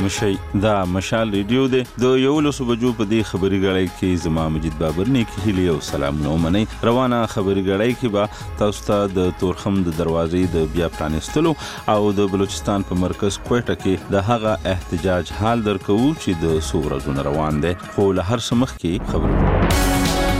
سلام شي دا مشال ریډیو دی د 11 بجو په دې خبري غړای کې زما مجید بابر نه کې هلي او سلام نو منی روانه خبري غړای کې با تاسو ته د تورخم د دروازې د بیا پرانستلو او د بلوچستان په مرکز کوټه کې د هغه احتجاج حال درکو چې د سورزون روان دي خو له هر سمخ کې خبرو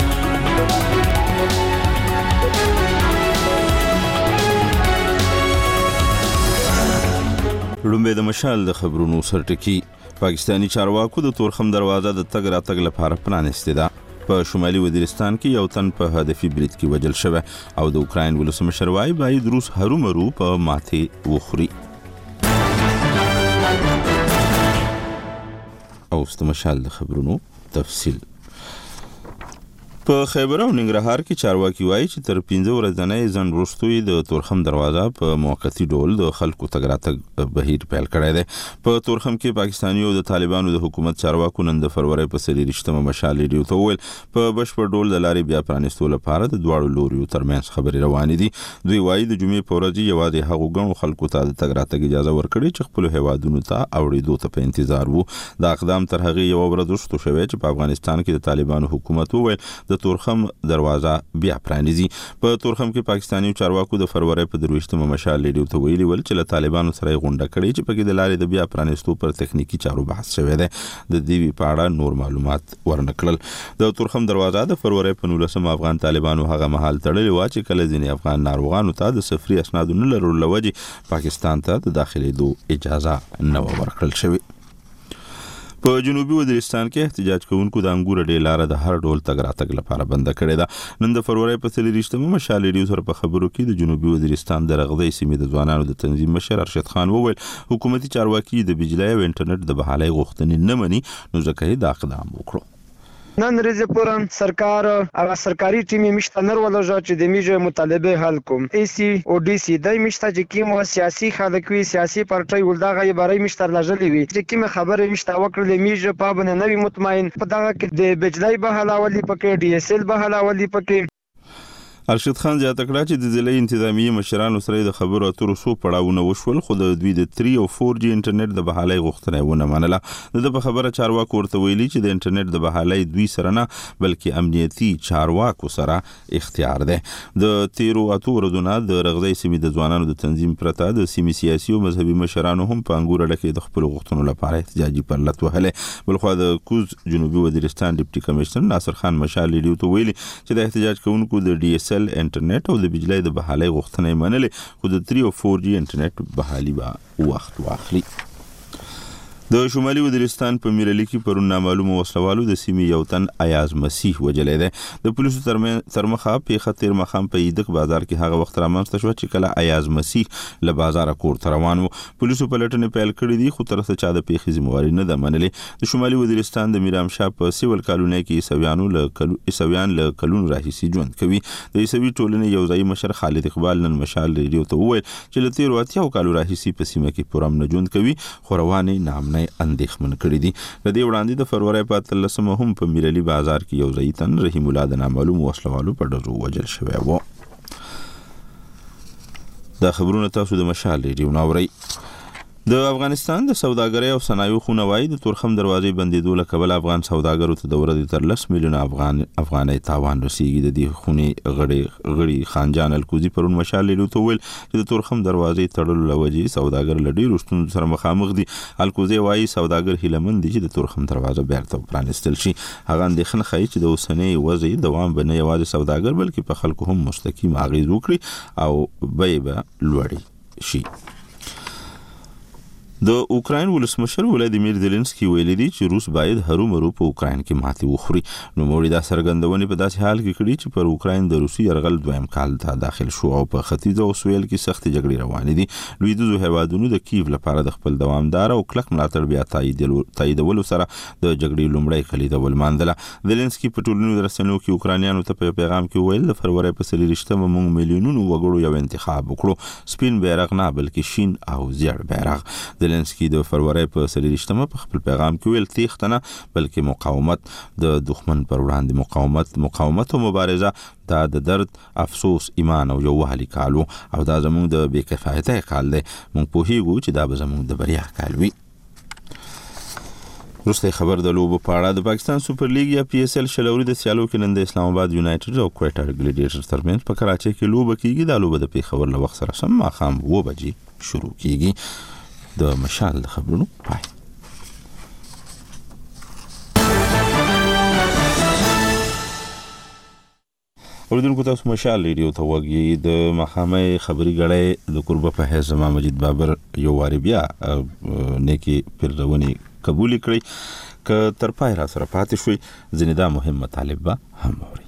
لومبه د مشال د خبرونو سرټکی پاکستانی چارواکو د تورخم دروازه د تګ راتګ لپاره پرانستې ده په شمالي وزیرستان کې یو تن په هدفي برید کې وژل شوی او د اوکراین ولسمشر وايي باید روس هرومرو په ماته وخوري او د مشال د خبرونو تفصیل په خیبر او ننګرهار کې چارواکي وایي چې تر 15 ورځې ځن وروستوي د تورخم دروازه په موقتی ډول د خلکو تګ راتګ بهیر پیل کړی دی په تورخم کې پاکستاني او د طالبانو د حکومت چارواکو نن د فروری په 23 مشال ریډیو ته ویل په بشپړ ډول د لارې بیا پرانستو لپاره د دواړو لوریو ترمنځ خبرې روانې دي دوی وایي د جمعې په ورځ یوازې هغو ګڼو خلکو ته د تګ راتګ اجازه ورکړي چې خپل هیوادونو ته اوړېدو ته په انتظار وو دا اقدام تر هغه یو ورځ وروسته شوی چې په افغانستان کې د طالبانو حکومت وویل د تورخم دروازه بیا پرانیزي په تورخم کې پاکستاني چارواکو د فروری په 23 مشال ریډیو ته ویلي ول چې له طالبانو سره غونډه کړې چې په کې د لارې د بیا پرانستو پر تخنیکی چارو بحث شوی دی د دې په اړه نور معلومات ورنکړل د تورخم دروازه د فروری په 19 افغان طالبانو هغه محل تړلې و چې کله ځینې افغان ناروغانو ته د سفري اسناد نه لرلو لوجې پاکستان ته د داخلېدو اجازه نه ورکړل شوې په جنوبي وزیرستان کې احتجاج کوونکو د انګور ډېر لار د هر ډول تګ راتګ لپاره بند کړی ده نن د فروری په 23 مشال ریډیو سره په خبرو کې د جنوبي وزیرستان د رغدی سیمې د ځوانانو د تنظیم مشر ارشد خان وویل حکومتي چارواکي د بجلی او انټرنیټ د بحالۍ غوښتنې نه مني نو ځکه یې دا اقدام وکړو نن ورځې پورې سرکار هغه سرکاري ټیمې مشته نر ولژه چې د میجه مطالبه حل کوم ای سی او ډی سی د مشته چې کوم سیاسي خلک وي سیاسي پارټي ولداغه یې مشته لژلې وي چې کوم خبره مشته وکړلې میجه په باندې نوې مطمئن په دغه کې د بجلی بهلاولي پکې ډي اس ال بهلاولي پکې ارشد خان زیاته کړه چې د ضلعي انتظامی مشرانو سره د خبرو اترو سو پړاوونه وشول خو د دوی د 3 او 4G انټرنیټ د بحالۍ غوښتنه ونه منله د خبره چارواکو ورته ویلي چې د انټرنیټ د بحالۍ دوی سره نه بلکې امنیتي چارواکو سره اختیار ده د 13 اتو ورځې د رغدی سیمې د ځوانانو د تنظیم پرته د سیمې سیاسي او مذهبي مشرانو هم په انګور ډکه د خپل غوښتنو لپاره احتجاجي پرلط وهله بلخو د کوز جنوبي وزیرستان ډیپټي کمشنر ناصر خان مشال ریډیو ته ویلي چې د احتجاج کوونکو د ډي اس انټرنیټ او د بجلی د بحالۍ غوښتنې منلې خو د 3 او 4G انټرنیټ بحالي به وخت واخلي د شمالي وزیرستان په میرلی کې پرون نامعلوم وسلوالو د سیمې یو تن ایاز مسیح وجلې ده د پولیسو ترمخه په خطر مخام په ایدک بازار کې هغه وخت رامنځته شو چې کله ایاز مسیح له بازار کور ته روان وو پولیسو په لټنې پیل کړې دي خو تر څه چا د پیښې ذمہواری نه ده منلې د شمالي وزیرستان د میرام شاه په سیول کالونی کې ایسویان له کلون راهیسي ژوند کوي د ایسوي ټولنې یو ځای مشر خالد اقبال نن مشال ریډیو ته وویل چې له 13 کالو راهیسي په سیمه کې پرم نه ژوند کوي خو روانې نام اندېښمن کړی دي د دې وړاندې د فروری په 13 هم په میرلی بازار کې یو ځای تن رحیم الله د نامعلوم وسلوالو په ډزو وژل شوی و دا خبرونه تاسو د مشال ریډیو ناوري د افغانستان د سوداګرۍ او صنایعو خونوای د تورخم دروازې بندیدو له کبل افغان سوداګرو ته د ورځې تر 10 میلیون افغانۍ تاوان رسیږي د دې خونې غړي خانجان الکوزي پرون مشال لیدو ته ویل چې د تورخم دروازې تړلو لوجې سوداګر لډي رښتون سره مخامخ دي الکوزي وايي سوداګر هیلمن دي چې د تورخم دروازه بیرته پرانستل شي هغه اندېښنه ښيي چې د اوسنۍ وضعي دوام بنه یوازې سوداګر بلکې په خلکو هم مستقیم اغیز وکړي او به لوړي شي د اوکراین ولسمشر ولادیمیر زيلنسکي ویلي دی چې روس باید هرومرو په اوکراین کې ماتې وخوري نو موږ دا څرګندونه په داسې حال کې کړي چې پر اوکراین د روسي یرغل دویم کال ته داخل شو او په ختیځ او سویل کې سخت جګړې روانې دي لویدیځو هیوادونو د کیف لپاره د خپل دوامدار او کلک ملاتړ بیا تاییدولو سره د جګړې لومړی خلیده ولمانځله زيلنسکي په ټولنیزو رسنیو کې اوکرانیانو ته په پیغام کې ویل د فروری په 23 موږ میلیونونو وګړو یو انتخاب وکړو سپین بیرغ نه بلکې شین او زیړ بیرغ زيلنسکي د فروری په 23 په خپل پیغام کې ویل تیښتنه بلکې مقاومت د دښمن پر وړاندې مقاومت او مبارزه دا د درد افسوس ایمان او یووالي کالو او دا زموږ د بې کفایته کال دی موږ پوهیږو چې دا به زموږ د بریا کال وي وروسته خبر د لوبو په اړه د پاکستان سوپر لیګ یا پی اس ال شلوري د سیالو کې نن د اسلام آباد یونایټډ او کوټا ګلیډیټرز ترمنځ په کراچۍ کې لوبه کیږي. د لوبه د پیښور له وخت سره سم ماښام 2 بجې شروع کیږي. د مشال خبرونو پای. اوریدونکو تاسو مشال ریډیو ته وګورئ. د محکمې خبري غړې د قربه په حیث زما مجید بابر یو واری بیا نیکی پرونی قبول کړی ک تر پای را سره پاتې شوی. ځینې دا مهم مطالب به هم اوري.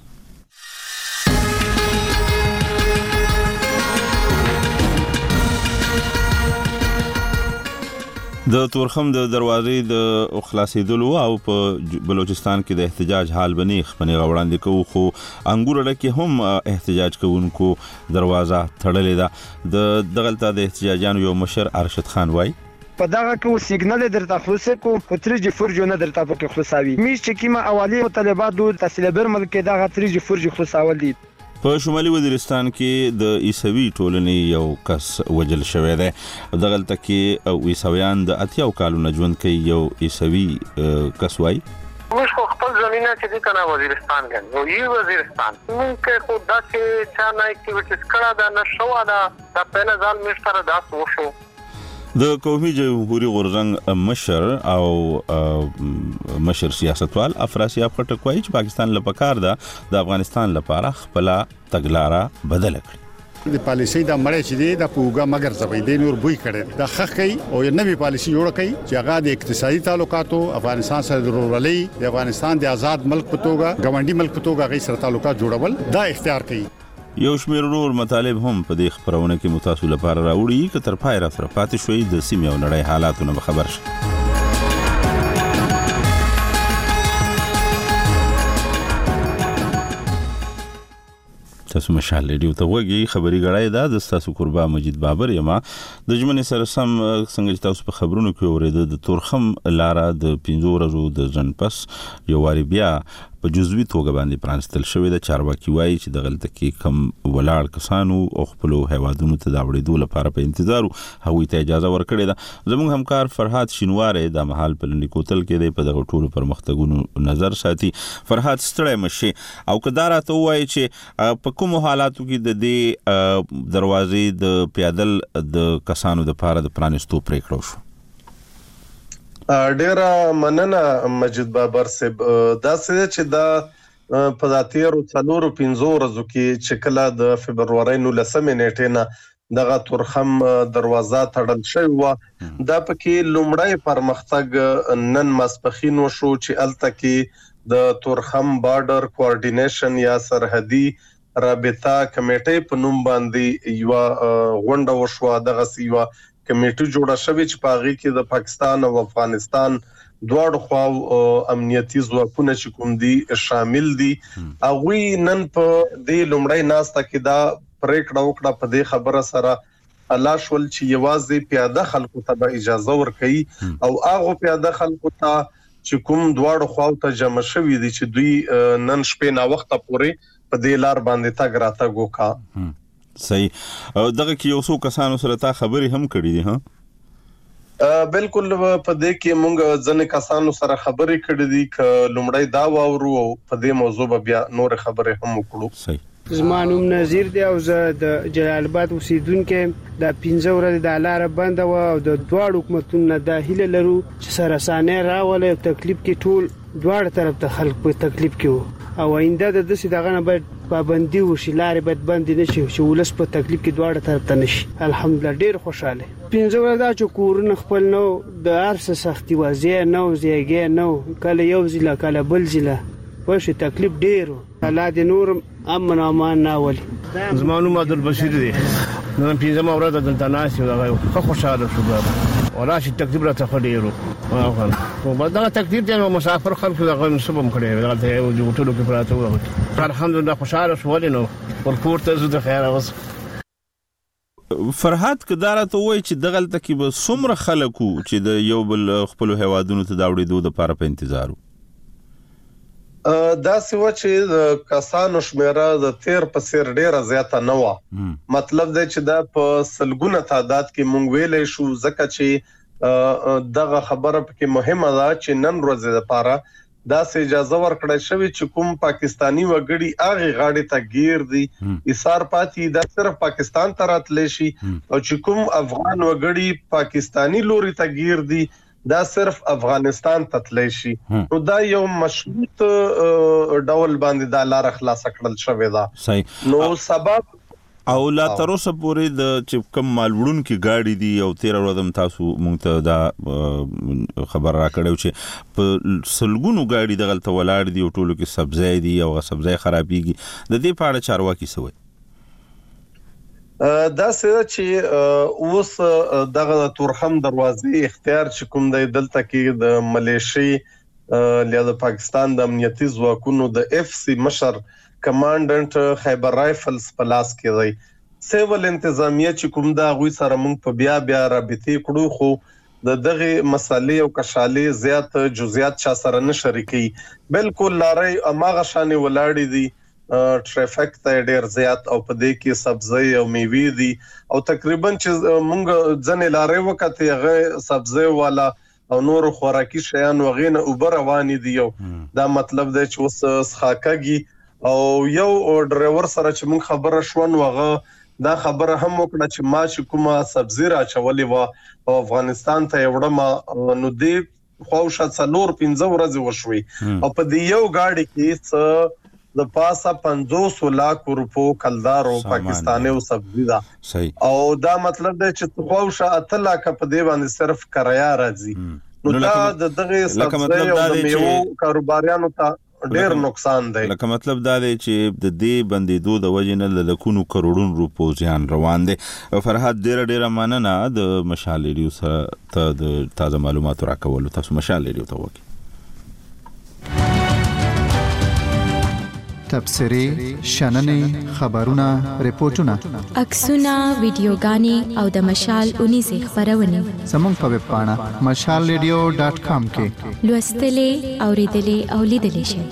د تورخم د دروازې د خلاصېدلو او په بلوچستان کې د احتجاج حال بنی خپنه غوړاندې کوو خو انګور لکه هم احتجاج کوونکو دروازه تړلې ده. د دغلطه د احتجاجانو یو مشر ارشد خان وای په دغه کې سیګنال درته خلاصې کو خطرج فرج نه درته په خلاصاوي میش چې کیمه اولی مطالبات د تحصیل برمل کې دغه خطرج فرج خلاصول دي. په شمالي وزیرستان کې د عیسوي ټولنې یو کس وجل شوی دی. دغلطه کې عیسویان د اتیاو کالونو ژوند کوي. یو عیسوي کس وای موږ خپل زمينه چې د کنا وزیرستان کې یو وزیرستان موږ خو داسې چا نه اکټیویټیز کړه دا نشو دا په نه ځان مشتره داس وشو. د قومي جمهوریت غورزنګ مشر او مشر سیاستوال افراسیاب خټک وایي چې پاکستان لپاره د افغانستان لپاره خپل تګلارې بدل کړي. د پالیسي د مړې چې دی د پوګه مگر زوی دی نور بوی کړي د حقي او نوې پالیسي جوړ کړي چې هغه د اقتصادي تعلقاتو افغانستان سره ضروري د افغانستان د آزاد ملک په توګه ګاونډي ملک په توګه غي سره تعلقات جوړول دا اختیار کړي. یو شمېر نور مطالب هم په دې خبرونه کې متاسو لپاره راوړي چې تر پای را سره پاتې شوي د سیمې او نړۍ حالاتونه خبر شي. تاسو مشال ریډیو ته وګورئ. خبري غړای دا د تاسو قربا مجید بابر یما د جمعې سره سم څنګه تاسو په خبرونو کې اوریدل د تورخم لاره د 15 ورځو د ځن پس یو واری بیا په جزوي توګه باندې پرانستل شوې د چارواکي وایي چې د غلطه کې کم ولاړ کسانو او خپل هیوادونو ته دا وړېدو لپاره په انتظار هغوی ته اجازه ورکړې ده. زموږ همکار فرحات شینواره د محل په لنډکوتل کې د په دغه ټولو پرمختګونو نظر ساتي. فرحات ستړی مشي او کدارا ته وایي چې په کوم حالاتو کې د دې دروازې د پیادل د کسانو د لپاره د پرانستو پریکړه وشو. ډیره مننه مجید بابر صاحب. دا څه چې دا په داتیرو 4-5 ورځو کې چې کله د فبرवरी 19 نیټه نه دغه تورخم دروازه تړل شوی و دا پکې لومړی پرمختګ نن ماسپخین وشو چې الته کې د تورخم بارډر کوارډینیشن یا سرحدي رابطه کمیټې په نوم باندې یو غونډه وشو. دغه سیوا کمیټه جوړه شوې چې په هغه کې د پاکستان او افغانستان دواړو خواو امنیتي ځواکونه چې کوم دي شامل دي. هغه نن په دې لومړی ناسته کې دا پریکړه وکړه په دې خبره سره الله شول چې یوازې پیاده خلکو ته اجازه ورکړي او هغه پیاده خلکو ته چې کوم دواړو خواو ته جمع شوي دي چې دوی نن شپې نا وخت پورې په دې لار باندې تاګ راتګ وکړه. صحیح. دغه کې یو څو کسانو سره تا خبري هم کړې دي. ها بالکل په دې کې موږ ځنې کسانو سره خبري کړې دي ک لومړی دا وورو او په دې موضوع بیا نور خبرې هم وکړو. صحیح. زما نوم نظیر دی او زه د جلال آباد اوسیدونکو د 15 ورځې د لار بند او د دواړو حکومتونو د هیله لرو چې سره سانه راولې تکلیف کې ټول دواړه طرف ته خلک په تکلیف کې او آینده د دې دغه نه باید پابندي وشي لارې باید بند نشي چې ولس په تکلیف کې دواړه طرف ته نشي. الحمدلله ډیر خوشاله 15 ورځې دا چې کورونه خپل نو د ارسه سختي وضعیت نو زیږه نو کله یو ځله کله بل ځله پښې تکلیف ډیر الله دې نور امن او امان راولي. زمانو عبد البشیر دی نن 15 ورځې دلته ناس یو هغه خوشاله شو بابا وراشي تکلیف را ته ډیرو او دا تکلیف دی مسافر خلک دغه مسبم کړي دلته یو جوړټلو کې پراته و الحمدلله خوشاله شو ولینو ورکوټ ته زو د خیر اوس. فرحات کدارا ته وای چې دغلته کې به څومره خلکو چې د یو بل خپل هیوادونو ته دا وړي د لپاره په انتظارو. دا سوه چې کسانو شمیره د 13 په سیر ډیره زیاته نه و. مطلب دی چې دا په سلګونه تعداد کې مونږ ویلې شو ځکه چې دغه خبره پکې مهمه ده چې نن ورځ لپاره دا سه اجازه ورکړی شوی چې کوم پاکستانی وګړي هغه غاړي ته گیر دي ایثار پاتې دا صرف پاکستان ته راتلی شي او چې کوم افغان وګړي پاکستانی لوري ته گیر دي دا صرف افغانستان ته تلی شي نو دا یو مشروط ډول باندې دا لار خلاص کړل شوی دا نو سبب او لا تر اوسه پورې د چې کوم مالوړون کې گاډي دي او 13 ورځې تاسو مونږ ته دا خبر راکړیو چې په سلګونو گاډي دغلته ولاړ دي او ټولو کې سبزی دي او سبزی خرابيږي د دې په اړه چارواکي سوي دا څه چې اوس دغه تورخم دروازې اختیار چې کوم د دلته کې د ملیشي له د پاکستان د امنیتي ځواکونو د اف سی مشر کمانډنټ خیبر رایفلز په لاس کې دی سیول انتظامیه چې کوم دا غوي سره موږ په بیا رابطې کړو خو د دغه مسالې او کشالې زیات جزئیات چا سره نه شریکي بالکل لاري اماغه شانې ولاړې دي ټریفیک ته ډیر زیات او په دې کې سبزی او میوه دي او تقریبا چې موږ ځنې لاري وکړه هغه سبزی والا او نور خوراکي شیان وغینه اوبر روان دي دا مطلب دی چې اوس خاکګي او یو ډرایور سره چې موږ خبره شون وغه دا خبره هم وکړه چې ما چې کومه سبزی را چولې و او افغانستان ته وړم نو دې خوښه څلور 15 ورځې وشوي او په دې یو گاډي کې د پاسه 500 لک روپو کلدار او پاکستاني او سبزی دا او دا مطلب دی چې خوښه 8 لک په دې باندې صرف کرایه راځي نو دا دغه سبزی او د میوه کاروباریانو ته ډیر نقصان دی لکه مطلب دا دی چې د دې بندیدو د وجې نه د لکونو کروڑونو روپو زیان روان دی فرحات ډیر مننه د مشال ریډیو سره ته د تازه معلوماتو راکولو تاسو مشال ریډیو ته وکی تبصرې شننې خبرونه ریپورتونه عکسونه ویډیوګانې او د مشال 19 خبرونه زموږ په ویب پاڼه mashalradio.com کې لوستلې اوریدلې او لیدلې شئ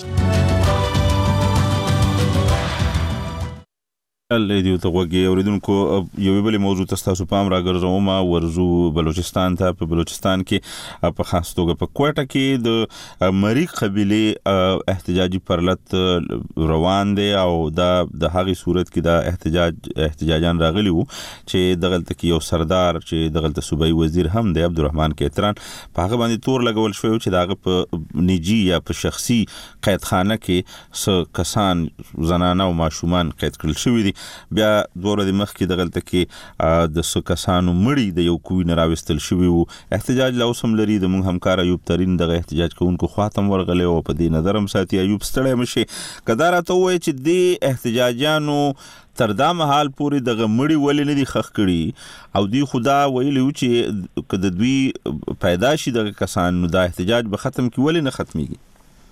لیدیو ته وګي اوریدونکو یو بل موضوع تاسو پام راګرځوم ورزو بلوچستان ته په بلوچستان کې په خاص توګه په کوټه کې د مریخ قبيله احتجاجي پرلط روان دي او د هغه صورت کې د احتجاجان راغلي وو چې دغلت کې یو سردار چې دغلت صوبایي وزیر هم دی عبدالرحمن کیتران په هغه باندې تور لګول شوی چې دغه په نجی یا په شخصي قیدخانه کې څو کسان زنانه او ماشومان قید کړل شوی دي بیا دوره د مخ کې دغلت کې د څو کسانو مړی د یو کوی نه راوستل شوی وو احتجاج لا اوسم لري د موږ همکار ایوب ترين دغه احتجاج کوونکو خاطم ورغلی او په دې نظرم ساتي ایوب ستړی مشي کدارته وای چې د احتجاجانو تر دا مهال پورې دغه مړی ولې نه دي خخ کړي او دی خدا ویلو چې کله دوی پیداشي دغه کسان نو دا احتجاج به ختم کی ولې نه ختميږي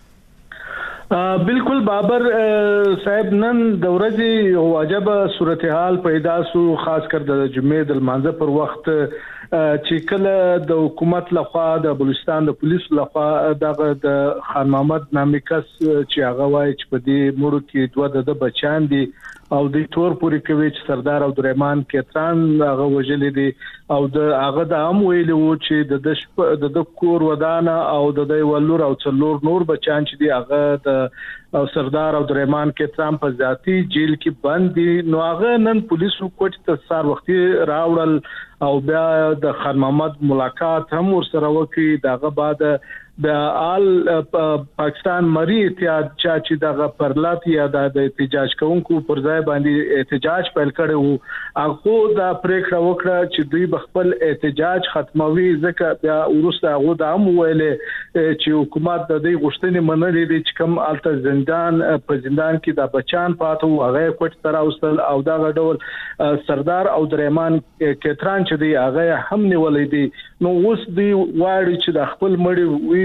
بالکل بابر صاحب نن د ورځې واجب صورتحال پیدا سو خاص کر د جمعې د مانځه پر وخت چې کله د حکومت لخوا د بلوچستان د پولیس لخوا دغه د خان محمد نامي کس چې هغه وایي چې په دې مړو کې دوه د بچان دي او د تور پوری کوي چې سردار عبدالرحمن کیتران هغه وجلې دي او د هغه د هم ویلو چې د کور ودانه او د ولور او څلور نور بچان چې دي هغه د سردار عبدالرحمن کیتران په ذاتی جیل کې بند دي نو هغه نن پولیسو کوټ ته سار وختي راوړل او بیا د خان محمد ملاقات هم ورسره وکړي دغه بعد د آل پاکستان مری اتحاد چې دغه پرلط یا د احتجاج کوونکو پر ځای باندې احتجاج پیل کړي وو هغه د پریکړه وکړه چې دوی بخپل احتجاج ختموي ځکه بیا ورسته هغه د هم ویلې چې حکومت د دې غوښتنې منلې دي چې کوم الته زندان کې د بچان پاتو هغه کوټ تر اوسل او دا ډول سردار عبدالرحمن کیتران چې دی هغه هم نیولې دي نو اوس دی واړي چې د خپل مړی وی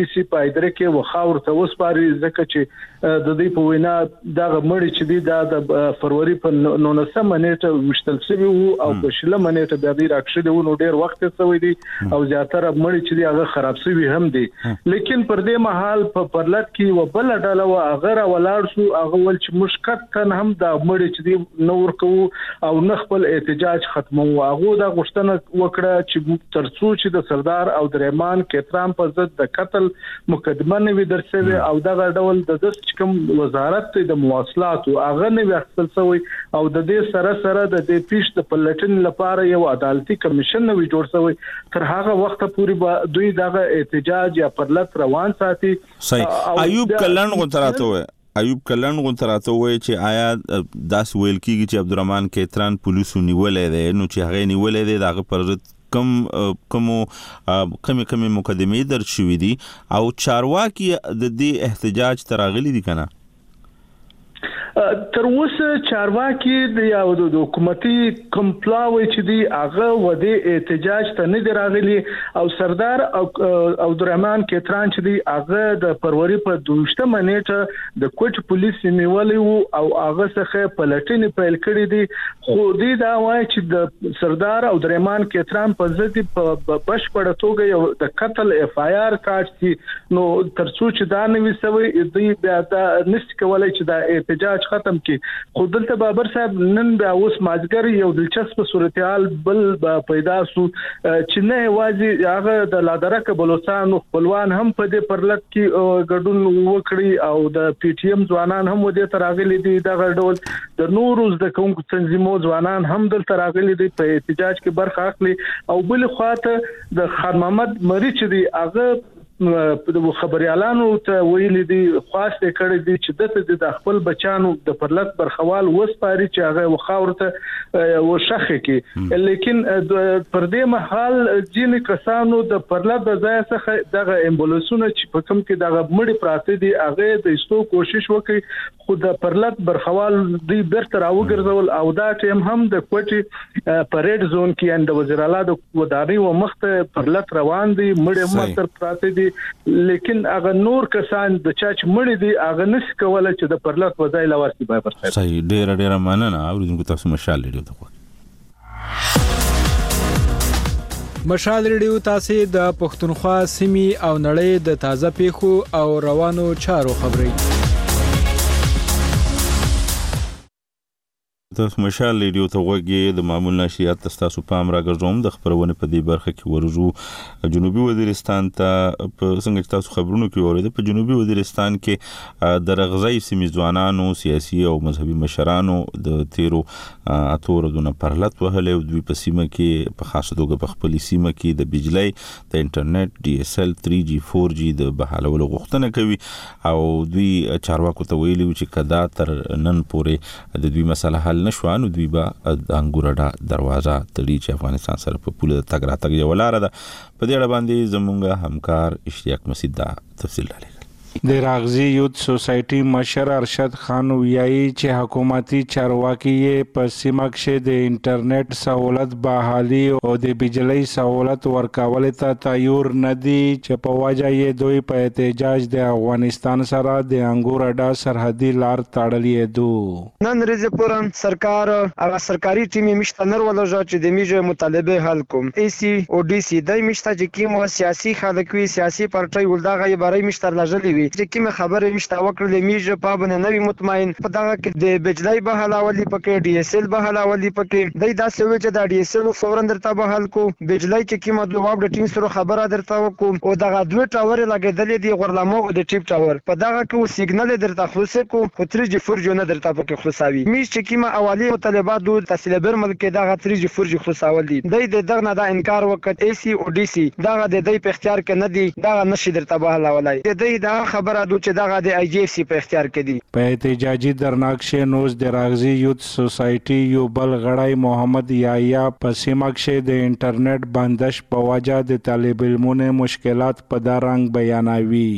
سي پایدره کې وخاور ته وسپاري ځکه چې د دې په وینا دا مړی چې دی د فروری په 19 نیټه وشتل شوی او په شله نیټه د دې راکښه دی نو ډیر وخت شوی دی او زیاتره مړی چې دی هغه خراب شوی هم دی لیکن پر دې مهال په پرلط کې وبل ډله و هغه ولاړ شو هغه ول چې مشکت تن هم د مړی چې دی نور کو او نخبل احتجاج ختمو هغه دا غوښتنه وکړه چې ترڅو چې د سردار او د رحمان کترام په ضد د قتل مقدمه نه وي درسوي او دغه ډول د کوم وزارت د مواصلات هغه نه وختل شوی او د دې سره د دې پیش د پلټن لپاره یو عدالتي کمیشن نوی جوړ شوی تر هغه وخت پورې دوی دغه احتجاج یا پرلط روان ساتي ایوب کلن غونتراته وای چې آیا داس ویل کیږي چې عبدالرحمن کیتران پولیسو نیولې ده نو چې هغه نیولې ده دغه پر کم مقدمه در شوې دي او چارواکي د دې احتجاج تراغلي دي کنه تر اوسه چارواکي د یو د حکومتي کمپلاوي چې دی هغه و د احتجاج ته نه دی راغلي او سردار او عبدالرحمن کیتران چې دی هغه د فروری په 12 نیټه د کوټ پولیس نیولې او هغه څخه پلټنې پیل کړې دي خو دې دا وایي چې د سردار او عبدالرحمن کیتران په ضد په بشپړه توګه یو د قتل اف آی آر کاټ نو ترڅو چې دا نه وسوي دوی بیا دا نشي کولای چې دا احتجاج ختم کی خو دلته بابر صاحب نن بیا اوس مازګر یو دلچسپ صورتحال بل پیدا شو چې نه واځي هغه د لادرکه بلوچستان خپلوان هم په دې پرلط کې ګډون وکړي او د پی ټی ایم ځوانان هم ودې تراغلي دي دغه ډول د نوروز د کوم تنظیمو ځوانان هم دلته راغلي دي په احتجاج کې برخه اخلي او بل خواته د خان محمد مری چې دی هغه د خبريالانو ته ویلي دي خواسته کړې دي چې د خپل بچانو د پرلط برخوال وسپاري چې هغه وخاورته وشخه کې لیکن پر دې محل ځینې کسانو د پرلط د ځای څخه دغه امبولانسونه چې په کوم کې دغه مړي پراته دي هغه د ایستو کوشش وکړي خو د پرلط برخوال دوی برته راوګرځول او دا ټیم هم د کوټي پریډ زون کې اند وزیر اعلی د ودانۍ و مخته پرلط روان دي مړي متر پراته دي لیکن هغه نور کسان د چاچ مړي دي هغه نس کوله چې د پرلط وځای لورسي به پر صحیح ډیر مننه اوریدونکو تاسو مشال ریډیو ته مشال ریډیو تاسو د پښتونخوا سیمې او نړۍ د تازه پیښو او روانو چارو خبري تاسو مشال ریډیو ته وګورئ د معمول نشریات تاسو پام راګرځوم د خبرونه په دې برخه کې ورجو جنوبي وزیرستان ته په څنګه تاسو خبرونه کې اورید په جنوبي وزیرستان کې د رغزي سیمې ځوانانو سیاسي او مذهبي مشرانو د تیرو اتورونه پرلط وهلې او دوی په سیمه کې په خاصه توګه په خپل سیمه کې د بجلی د انټرنیټ ډي اس ال 3G 4G د بحالولو غوښتنه کوي او دوی چارواکو ته ویلي چې کدا تر نن پورې د دوی مسله حل نشوانو دوی با انګورډا دروازه تړي چې افغانستان سره په پوله تګ راتګ یو لار ده په دې اړه باندې زمونږ همکار اشتیاق مسعود دا تفصیل لري د راغزي یوت سوسایټي مشر ارشد خان ویایي چې حکومتي چارواکي په سیمه کې د انټرنیټ سہولت بحالي او د بجلی سہولت ورکول ته تیار نه دي چې په وجه یې دوی په احتجاج د افغانستان سره د انګورډا سرحدي لار تړلې دو نن ورځ پورن سرکار هغه سرکاري ټیم مشته نر ولژه چې د میجه مطالبه حل کوم ای سی او ډي سی د مشته چې کوم سیاسي خلک وي سیاسي پارټي ولداغه یباري مشته لژلې چې کوم خبره مشته وکړلې میجه په باندې نوی مطمئن په دغه کې د بجلی بحالولي پکې ډي اس ال بحالولي پکې دای داسې وی چې د ډي اس ال فورن درته بحال کو بجلی چې کومه دوه د ټیم سره خبره درته وکم او دغه دوه ټاور لګیدلې دی غرلمو د ټیپ ټاور په دغه کې سیګنال درته خلاص کو خو 3G 4G نه درته پکې خلاصوي میج چې کومه اولی مطالبات د تحصیل برمل کې دغه 3G 4G خلاصول دي دغه نه دا انکار وکړ ای سی او ډي سی دغه د دې په اختیار کې نه دی دغه نشي درته بحالولای د دا خبره چې دغه د آی جی اف سی په اختیار کې دي په احتجاجي درناکشه نوز د راغزي یوت سوسایټي یو بل غړی محمد یایا په سیمه کې د انټرنیټ بندش په وجه د طالب علمونو مشکلات په دارنګ بیانوي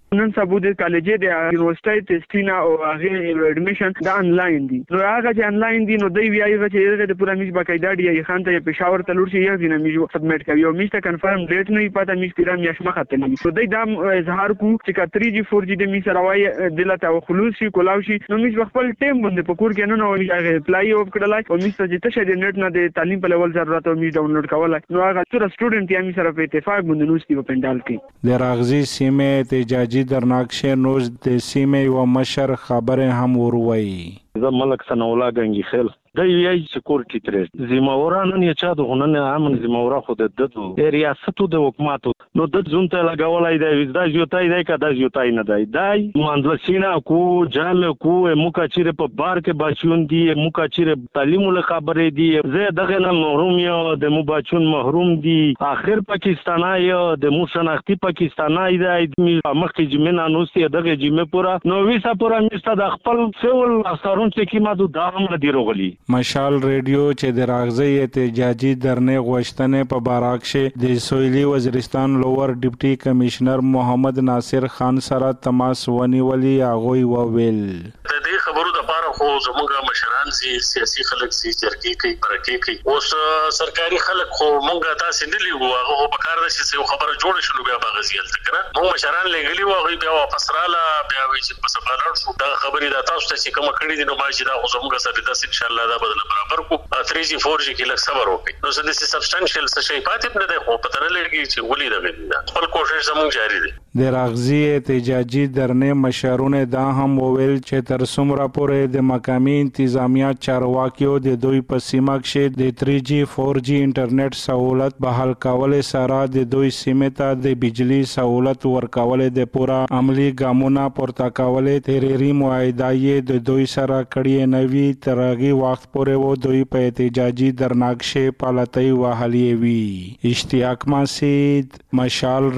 نن سبا د کالج د یونیورسيټي ټیسټینا او هغه اډمیشن دا انلاین دي. نو هغه چې انلاین دي نو دوی ویایي چې د پورا میش باقاعده دی خان ته پېښور ته لور شي یا دینه میش سبمیټ کوي او میش ته کنفرم ډیټ نه پاتہ میش پیران میش مخته نه. نو دوی دا اظهار کو چې 3G 4G د میش راوي دلته خلوص شي کولاو شي نو میش خپل ټیم باندې پکور کې نه نو اپلای او کړلای او میش ته چې ته د نت نه د تعلیم په لیول ضرورت او میش ډاونلوډ کولای نو هغه ټول سټوډنټ یې میش سره په اتفاق باندې نوستي په پندال کې. د راغزي سیمه احتجاجي درناکشه نوز د سیمه و مشر خبره هم وروي. زه ملک سنولا گنگی خیل دا یی سکیورټی ترې زموږ نه چا د غنن امن زموږ خو د دته ریاستو د حکومت نو د ځونته لګولای دی دا یوتای دی کدا یوتای نه دی دای منځلسینا کو جال کو موکا چیرې په بار کې بچون دي موکا چیرې تعلیم له خبرې دي زه دغه نه محروم یو د مباچون محروم دي اخر پاکستانای د مو شناختی پاکستانای دی مخکې جمعه نوستي دغه جمعه پورا نو ویسا پورا میسته د خپل سیول اثرون چې کی مادو دا هم دی روغلی. مشال ریډیو چې د راغزي احتجاجي درنې غوښتنې په باراکشه د سویلي وزیرستان لوور ډیپټي کمشنر محمد ناصر خان سره تماس ونیولي هغه وویل د دې خبرو د لپاره خو زموږ مشران سیاسي خلک جرګې کوي پرکې کوي اوس سرکاري خلک خو مونږ تاسو نه لیو هغه په کار د شي خبره جوړ شنو بیا بغزیل تکنه مونږ مشران لګلی و هغه بیا واپس رااله بیا وی چې په سفارت شو دا خبرې د تاسو ته کوم کړی دي نو ما چې دا زموږ سره د ان شاء الله دا بدل برابر کو 3G 4G کې لږ صبر وکړي نو څه د سبستانشل څه شي پاتې نه دی خو پته نه لګي چې ولې دا خپل کوشش زموږ جاری دي. د راغزي احتجاجي درنې مشرونه دا هم وویل چې تر څومره پورې د مقامي انتظامیه چارواکیو د دوی په سیمه کې د 3G 4G انټرنیټ سہولت بحال کول سره د دوی سیمه ته د بجلی سہولت ورکول د پورا عملی ګامونه پورته کول تحریری معاهده د دوی سره کړي نوي ترغي وخت پورې و دوی په احتجاجي درناکشه پالتای وهلي وی. اشتیاق مسید مشال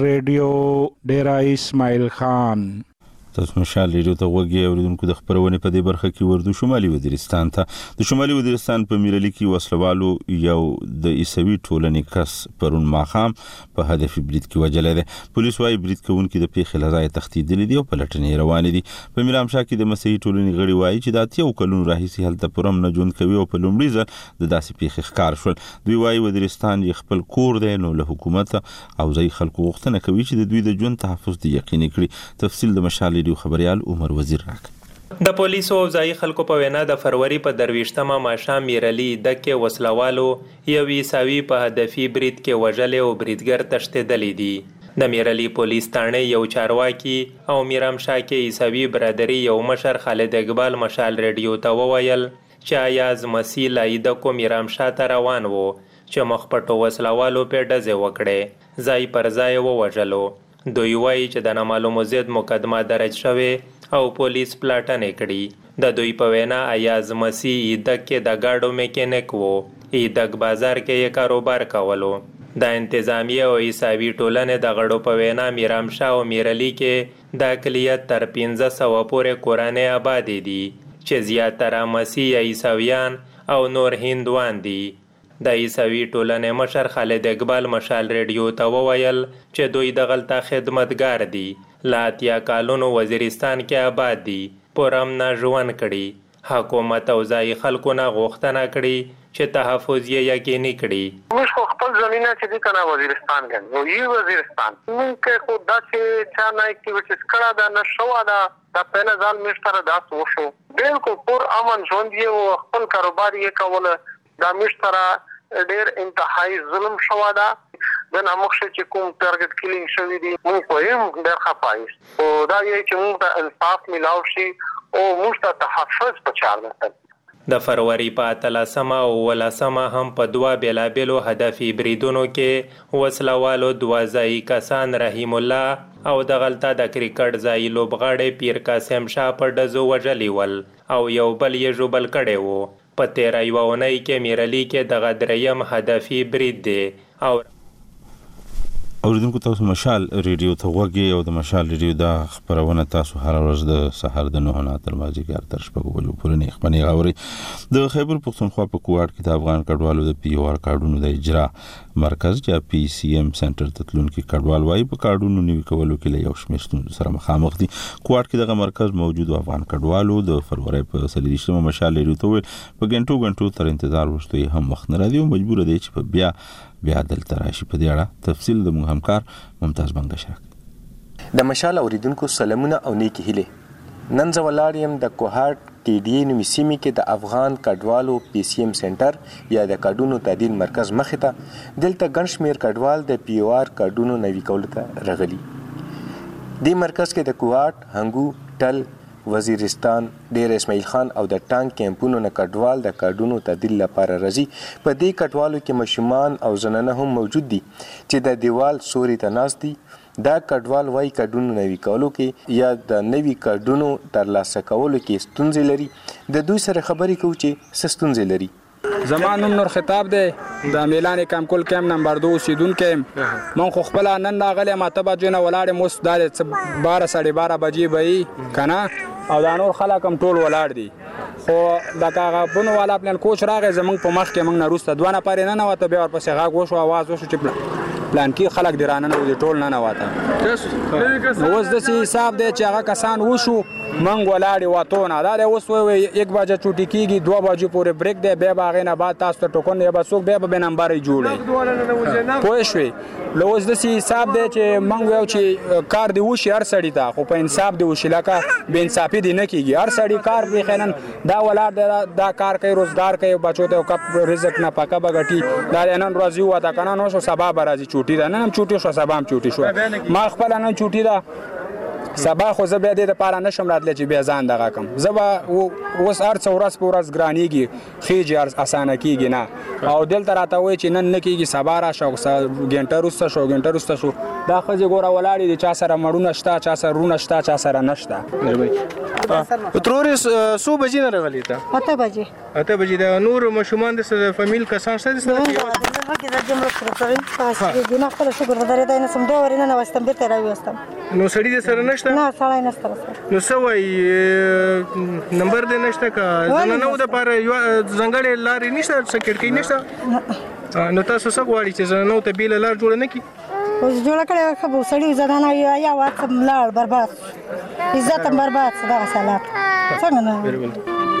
ریډیو ډیرا اسماعیل خان. تاسو مشال ریډیو ته وګورئ اوریدونکو د خبرونه په دې برخه کې وردو شمالي وزیرستان ته د شمالي وزیرستان په میرلی کې وسلوالو یو د عیسوي ټولنې کس پرون ماخام په هدف برید کې وجلې ده. پولیس وايي برید کوونکي د پیښې لزای تختیدل دي او په لټنې روان دي. په میرامشاه کې د مسیحي ټولنې غړي وايي چې د اتیو کلونو راهیسې هلته پرم نه ژوند کوي او په لومړي ځل د داسې پیښې ښکار شول. دوی وايي وزیرستان یې خپل کور دی نو له حکومت او ځای خلکو غوښتنه کوي چې د دوی د ژوند تحفظ دي یقیني کړي. تفصیل د مشال خبريال عمر وزیر راک. د پولیسو او ځای خلکو په وینا د فروری په 23مه ماښام میرلی دکې وسلوالو یو عیسوي په هدفي برید کې وژل او بریدګر تښتېدلی دي. د میرلی پولیس تانه یو چارواکي او میرامشاه کې عیسوي برادری یو مشر خالد اقبال مشال ریډیو ته وویل چې ایاز مسیح لایده کو میرامشاه ته روان وو چې مخ پټو وسلوالو په ډزې وکړې ځای پر ځای ووژلو. دوی وایي چې د نامعلومو ضد مقدمه درج شوې او پولیس پلاټنې کړي. د دوی په وینا ایاز مسیح ایدک کې د گاډو میکینیک وو ایدک بازار کې یې کاروبار کولو. د انتظامیه او عیسوي ټولنې د غړو په وینا میرامشاه او میرلی کې د اقلیت تر 1500 پورې کورنۍ آبادې دي چې زیاتره مسیح عیسویان او نور هندوان دي. د عیسوي ټولنې مشر خالد اقبال مشال ریډیو ته وویل چې دوی دغلته خدمتګار دي لا 10 کالونو وزیرستان کې آباد دي پرم نه ژوند کړي حکومت او ځای خلکو نه غوښتنه کړي چې تحفظ یې یقیني کړي. موږ خو خپل زمينه چې د کنه وزیرستان ګڼو یو وزیرستان موږ خو داسې چا نه اکټیویټیز کړه دا نشو دا په نظر مشتره داس وشو بالکل پر امن ژوند یې خپل کاروبار یې کوله دا مشتره ډېر انتهایی ظلم شو دا د نامخشه چې کوم ټارګټ کیلینګ شوی دی موږ په یو ډېر خپایس او دا یې چې موږ ته انصاف ملاو شي او موږ ته تحفظ پچار ده. د فروری په 13مه او 18مه هم په دوا بیلابلو هدفي بریدونو کې وسلوالو 2 ځای کسان رحیم الله او د غلطه د کرکټ ځای لوبغاړي پیر قاسم شاه په ډزو وژلی ول او یو بل یې ژوبل کړی وو. په 13 اونۍ کې میرلی کې د غدریم هدفي برید دی. او اوریدونکو تاسو مشال ریډیو ته وګورئ او د مشال ریډیو دا خبرونه تاسو هر ورځ د سحر د 9 نه تر مازیګر تر 6 بجو پورې نه خبرونه غوړي. د خیبر پښتونخوا په کوټ کې د افغان کډوالو د پی او آر کارډونو د اجرا مرکز یا PCM سنټر ته تلونکي کډوال وایي په کارډونو نوي کولو کې له یو شمېر ستونزو سره مخامخ دي. کوټ کې دغه مرکز موجود افغان کډوالو د فروری په 23 مشال لري ته په غنټو تر انتظار وشتوي هم وخت نه راځي او مجبور دي چې په بیا دلته راشي. په دې اړه تفصیل د موږ همکار ممتاز بنګ شرک. د مشال اوریدونکو سلامونه او نیکی هیله. نن زه ولاړ یم د کوهاټ TDA نومي سیمې کې د افغان کډوالو PCM سنټر یا د کډونو تعدیل مرکز مخې ته. دلته ګڼ شمېر کډوال د POR کډونو نوي کولو ته راغلي. دې مرکز کې د کوهاټ، هنګو، ټل، وزیرستان، ډیر اسماعیل خان او د ټانک کیمپونو نه کډوال د کډونو تعدیل لپاره راځي. په دې کډوالو کې ماشومان او زنانه هم موجود دي چې د دیوال سوري ته ناست دي. دا کډوال وایي کډونو نوي کولو کې یا د نوي کډونو ترلاسه کولو کې ستونزې لري. د دوی سره خبرې کوو چې څه ستونزې لري. زمان نوم نور خطاب دی د میلان کامکول کیم نمبر 2 اوسیدونکی. من خو خپل نن راغلی ما ته بجې نه ولاړې موس دا 12:30 بجې به یي که نه او دا نور خلک هم ټول ولاړ دي. خو د هغه بونو والا پلان کوچ راغی زموږ په مخ کې موږ نه وروسته 2 نفرې ننوته بیا ورپسې غږ وشو آواز وشو چې پلان کې خلک دې راننوځي ټول ننوته. اوس داسې حساب دی چې هغه کسان وشو موږ ولاړې وتو نه دا دی اوس وایي 1 بجه چوټي کېږي 2 بجې پورې بریک دی بیا به هغې نه بعد تاسو ته ټوکن یا به څوک بیا به بې نمبرې جوړوي. پوه شوې نو اوس داسې حساب دی چې موږ وایو چې کار دې وشي هر سړي ته خو په انصاف دې وشي لکه بې انصافي دې نه کېږي. هر سړي کار پرېښی نن دا ولاړ دی دا کار کوي روزګار کوي بچو ته یو کپ رزق نه پکه به ګټي دا نن ورځ ووته که نه نو شو سبا به راځي چوټي ده. نن هم چوټي شو سبا هم چوټي شو. ما خپله نن چوټي ده سبا خو زه بیا دې دپاره نشم راتلی چې بیا ځان دغه کړم. زه به اوس هر څه ورځ په ورځ ګرانېږي خېږي اسانه کېږي نه او دلته راته وایي چې نن نه کېږي سبا راشه ګنټه وروسته شو. دا ښځې ګوره ولاړې دي چا سره مړونه شته چا سره رونه شته چا سره نشته. ترورې څو بجې نه راغلې ته؟ 8 بجې. د نور ماشومان د سره فامیل کسان شته د سره نو سړي د سره نشته؟ نه سړی نشته. نو څه وایي نمبر دې نشته که زنانو دپاره ځانګړې لارې نشته څه کړکۍ نشته؟ نو تاسو څه غواړئ چې زنانو ته بېله لار جوړه نه کړي؟ اوس جوړه کړې ښه به سړي زنانه یا واک لاړ برباد عزت هم برباد څه دغسې حالات څنګه نه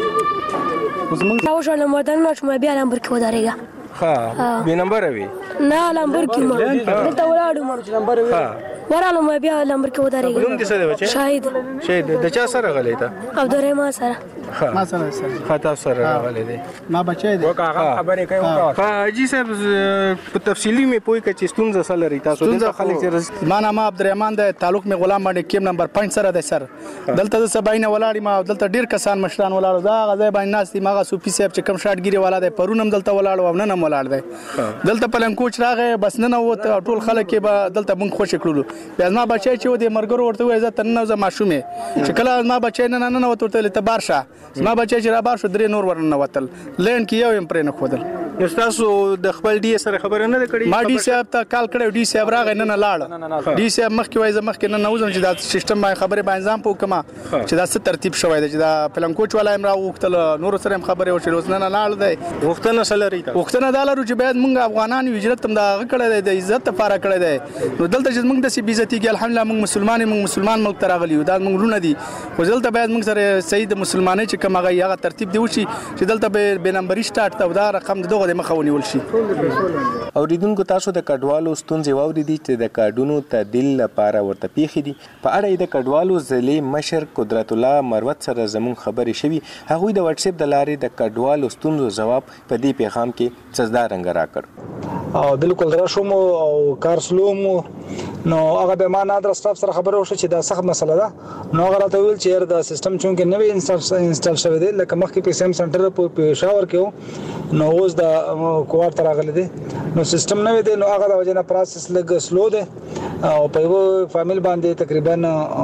دا وشړلم وطن نه شوم بیا لمبر کې ودرېږه. ښه بې نمبره وي؟ نه لمبر کې ما دلته ولاړم ورالم بیا لمبر کې ودرېږه. نوم دې څه دی بچی؟ شهید. د چا سره راغلی ته؟ عبدالرحمان سره. ښه تاسو سره راغلی دی. ما بچی دی خبرې کوي وکړه. حاجي صاحب په تفصیلي مې پوه کړه چې ستونزه څه لري تاسو دلته خلک چې ما نام عبدالرحمان دی تعلق مې غلام باندې کیم نمبر 5 سره دی سر. دلته د سبا نه ولاړ ما دلته ډیر کسان مشران ولاړ دا هغه ځای باندې ناست دي ماغه صوفي صاحب چې کم شاټګيري والا دی پرون هم دلته ولاړ او نن هم ولاړ دی. دلته پلن کوچ راغی بس نن وته ټول خلک به دلته مونږ خوش کړلو. بیا ما بچی چې و دې مرګرو ورته وایي زه تر نن زه ماشومې چې کله ما بچی نه وته ته بار شه ما بچی چې را بار شو 3 نور ورننه وتل لین کې یو هم پرې نه ښودل. نو تاسو د خپل ډي سره خبره نه کړې؟ ما ډي صاحب ته کال کړی ډي صاحب راغی نه لاړ. ډي صاحب مخکې وایي زه مخکې نه وځم چې دا سیستم باندې خبرې باندې ځم پوه کما چې دا څه ترتیب شوی دی چې دا پلان کوچ والا هم راوختل نور سره هم خبرې وشي اوس نه لاړ دی. وختونه سره لري وختونه دا لرو چې باید موږ افغانان هجرت هم دا کړی دی د عزت لپاره کړی دی. نو دلته چې موږ د سی بیزتی کې الحمدلله موږ مسلمان ملک ته راغلی یو دا موږ لونه دي خو دلته باید موږ سره صحیح د مسلمانۍ چې کوم هغه ترتیب دی وشي چې دلته به نمبري سٹارټ ته دا رقم دغه د مخه ونیول شي. اوریدونکو تاسو د کډوالو ستونزې واورېدې چې د کارډونو تعدیل لپاره ورته پیښې دي. په اړه یې د کډوالو ضلعې مشر قدرت الله مروت سره زموږ خبرې شوي. هغوی د واتس اپ د لارې د کډوالو ستونزو ځواب په دې پیغام کې څه رنګ راکړ. بالکل راشم او کار سلوم نو هغه به ما نادر سټاف سره خبره وشو چې دا سخت مسله ده. نو هغه راته ویل چې دا سیستم چونکې نوې انسټال شوی دی لکه مخکې په سیم سنټر په پېښور کې نو اوس د کوارټ ته راغلی دی نو سیستم نوې دی نو هغه د وجه نه پروسس لږ سلو دی او په یو فامیل باندې تقریبا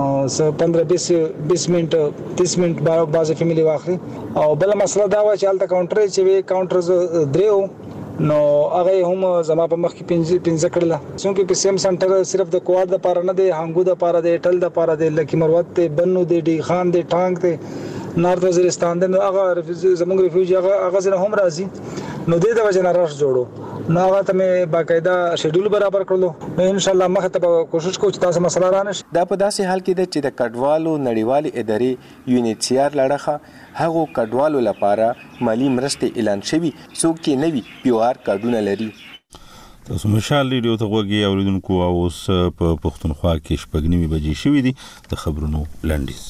15-20 منټ 30 منټ بعضې فیملی واخلي. او بله مسله دا وه چې هلته کاونټر چې وي کاونټر 3 نو هغه هم زما په مخ کې 15 کړل څنګه په سیم سنټر صرف د کوارټ د پاره نه دی هنګو د پاره دی ټل د پاره دی لکه مروت ته بنو دی ډی خان دی ټانک ته نارت وزیرستان دی هغه زمونږ ریفیوجی هغه زنه هم راځي نو د وجه نه راش جوړو نو هغه ته مې باقاعده شیډول برابر کړلو نو ان شاء الله مخ ته کوشش کوم چې تاسو مسله رانش دا په داسې حال کې ده چې د کډوالو نړیوالې ادارې UNHCR لړخه هغو کډوالو لپاره مالی مرستې اعلان شوي څوک چې نوي PR کارډونه لري. تاسو مشال ریډیو ته غوږی اوریدونکو اوس په پښتونخوا کې شپږ نیمې بجې شوې دي د خبرونو لنډیز.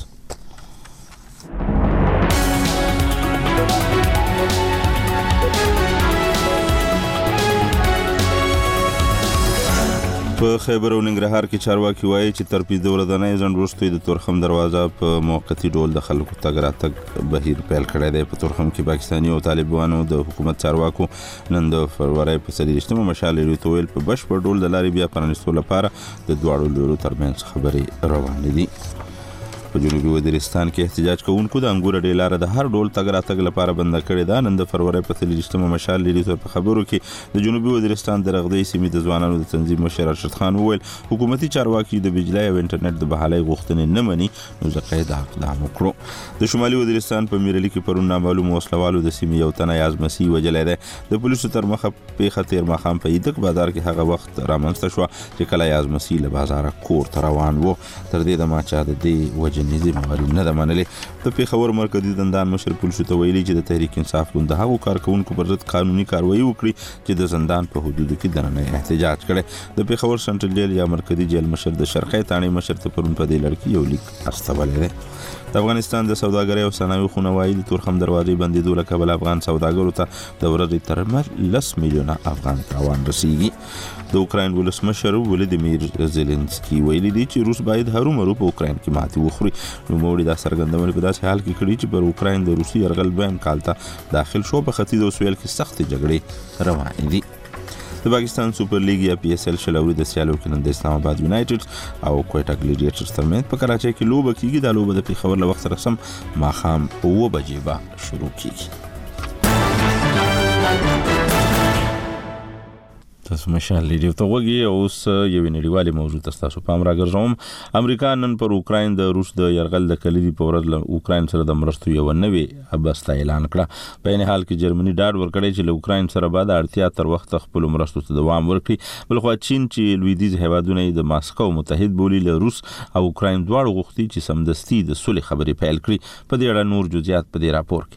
په خیبر او ننګرهار کې چارواکي وایي چې تر 15 ورځې ځنډ وروسته د تورخم دروازه په موقتی ډول د خلکو تګ راتګ بهیر پیل کړی دی. په تورخم کې پاکستاني او طالبانو د حکومت چارواکو نن د فروری په 23 مشال ریډیو ته ویل په بشپړ ډول د لارې بیا پرانیستو لپاره د دواړو لورو ترمنځ خبرې روانې دي. په جنوبي وزیرستان کې احتجاج کوونکو د انګور ډې لار د هر ډول تګ راتګ لپاره بند کړې ده. نن د فروری په 23 مشال ریډیو په خبرو کې د جنوبي وزیرستان د رغدې سیمې د ځوانانو د تنظیم مشر ارشد خان وویل حکومتي چارواکي د بجلی او انټرنیټ د بحالۍ غوښتنې نه مني نو ځکه دا اقدام وکړو. د شمالي وزیرستان په میرلی کې پرون نامعلوم وسلوالو د سیمې یو تنه یازمسي وجلی دی. د پولیسو تر مخه پیښه تیر ماښام په ایدک بازار کې هغه وخت رامنځته شوه چې کله یازمسي له بازاره کور ته روان و. تر دې دمه چا د دې وجې ذمهواري نه ده منلې. د پېښور مرکزي زندان مشر پولیسو ته ویلي چې د تحریک انصاف ګوند د هغو کارکوونکو پر ضد قانوني کاروایي وکړي چې د زندان په حدودو کې دننه احتجاج کړی. د پېښور سنټرل جیل یا مرکزي جیل مشر د شرقي تاڼې مشر ته پرون په دې لړ کې یو لیک استولی دی. د افغانستان د سوداګرۍ او صنایعو خونه وایي د تورخم دروازې بندېدو له کبله افغان سوداګرو ته د ورځې تر 10 میلیونه افغان تاوان رسیږي. د اوکراین ولسمشر ولادیمیر زيلنسکي ویلي دی چې روس باید هرومرو په اوکراین کې ماتې وخوري. نوموړي دا څرګندونه په داسې حال کې کړې چې پر اوکراین د روسي یرغل بین کال ته داخل شو. په ختیځ او سویل کې سختې جګړې روانې دي. د پاکستان سوپر لیګ یا PSL شلوري د سیالو کې نن د اسلام آباد یونایټډ او کوټا ګلیډیټرز ترمنځ په کراچۍ کې لوبه کیږي. دا لوبه د پېښور له وخت سره سم ماښام 9 بجې به شروع کیږي. تاسو مشال ریډیو ته غوږی اوس یو نړیوالي موضوع تاسو پام راګرځوم. امریکا نن پر اوکراین د روس د یرغل د کلیدي په ورځ له اوکراین سره د مرستو یو نوې ابسطه اعلان کړه. په این حال کې جرمني ډاډ ورکړی چې له اوکراین سره بعد اړتیا تر وخت خپل مرستو ته دوام ورکړي. بلخو چین چې لویدیځ هیوادونه د ماسکو متحد بولی له روس او اوکراین دواړو غوښتي چې سمدستي د صلح خبرې پیل کړي. په دې اړه نور جزئیات په دې راپور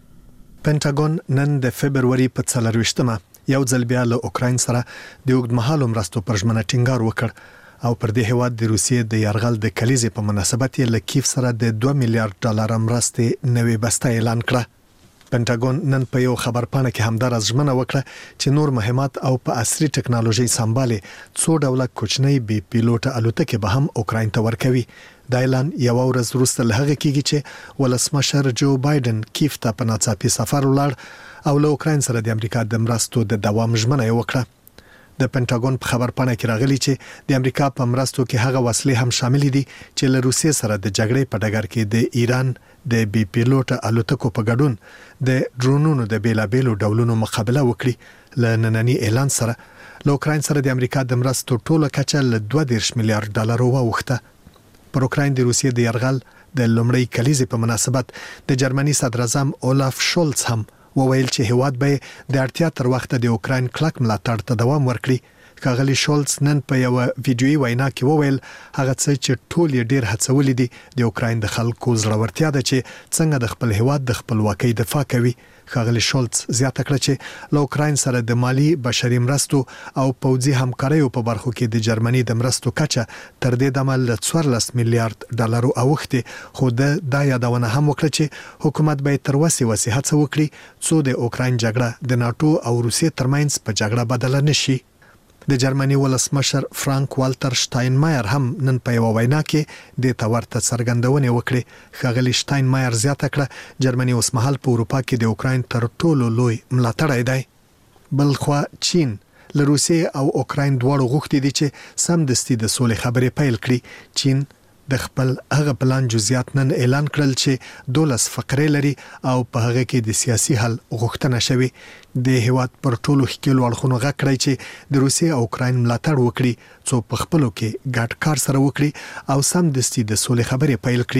کې. پینټاګون نن د فبرवरी په 24 یو ځل بیا له اوکراین سره د اوږدمهالو مرستو پر ژمنه ټینګار وکړ او پر دې هیواد د روسیې د یرغل د کلیزې په مناسبت یې له کیف سره د 2 میلیارډ ډالر مرستې نوې بسته اعلان کړه. پینټاګون نن په یو خبرپاڼه کې همدارس ژمنه وکړه چې نور مهمات او په عصري ټکنالوژي سمبالي څو ډوله کوچنۍ بي پیلوټ الوتکې به هم اوکراین ته ورکوي. دا اعلان یو ورځ وروسته له هغه کېږي چې ولسمشر جو بایدن کیف ته په ناڅاپي سفر ولاړ او له اوکراین سره د امریکا د مرستو د دوام ژمنه وکړه. د پینټاګون په خبرپاڼه کې راغلي چې د امریکا په مرستو کې هغه وسلې هم شامل دي چې له روسیې سره د جګړې په ډګر کې د ایران د بي پیلوټ الوتکو په ګډون د ډرونونو د بیلابېلو ډولونو مقابله وکړي. له ننني اعلان سره له اوکراین سره د امریکا د مرستو ټوله کچه له 2 میلیارډ ډالر واوښته. پر اوکراین د روسیې د یرغل د لومړۍ کلیزې په مناسبت د جرمني صدر اعظم اولاف شولز هم وویل چې هیواد به د اړتیا تر وخته د اوکراین کلک ملاتړ ته دوام ورکړي. ښاغلي شولز نن په یو ویډیويي وینا کې وویل هغه څه چې ټول یې ډیر هڅولي دي د اوکراین د خلکو زړورتیا ده چې څنګه د خپل هیواد د خپلواکۍ دفاع کوي. ښاغلي شولز زیاته کړه چې له اوکراین سره د مالی بشري مرستو او پوځي همکاریو په برخو کې د جرمني د مرستو کچه تر دې دمه له 14 میلیارډ ډالر اوښته. خو دا یادونه هم وکړه چې حکومت به تر وسه هڅه وکړي څو د اوکراین جګړه د ناتو او روسیې ترمنځ په جګړه بدله نشي. د جرمني ولسمشر فرانک والټر شټاینمایر هم نن په یو وینا کې د تورته څرګندونه وکړه. ښاغلي شټاینمایر زیاته کړه جرمني اوس مهال په اروپا کې د اوکراین تر ټولو لوی ملاتړی دی. بلخو چین له روسیې او اوکراین دواړو غوښتي دي چې سمدستي د سولې خبرې پیل کړي. چین د خپل هغه پلان جزئیات نن اعلان کړل چې 12 فقرې لري او په هغه کې د سیاسي حل غوښتنه شوی. د هیواد پر ټولو خکیلو اړخونو غږ کړی چې د روسیې او اوکراین ملاتړ وکړي څو په خپلو کې ګډ کار سره وکړي او سمدستي د سولې خبرې پیل کړي.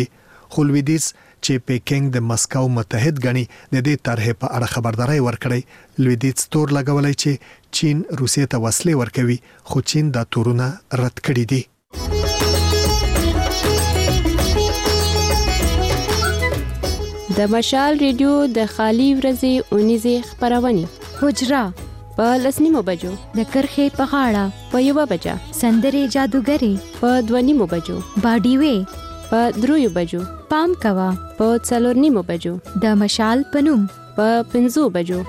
خو لویدیځ چې پیکنګ د مسکو متحد غني د دې طرحې په اړه خبرداري ورکړې. لویدیځ تور لګولای چې چین روسیې ته وسلې ورکوي خو چین دا تورونه رد کړي دي. د مشال ریډیو د خالی ورځې اونیزه خبرونه حجرا په 10:30 بجو د کرخې په غاړه په 1 بجه سندرې جادوګری په 2:30 بجو باډي وې په 3 بجو پام کوا په 4:30 بجو د مشال پنوم په 5 بجو.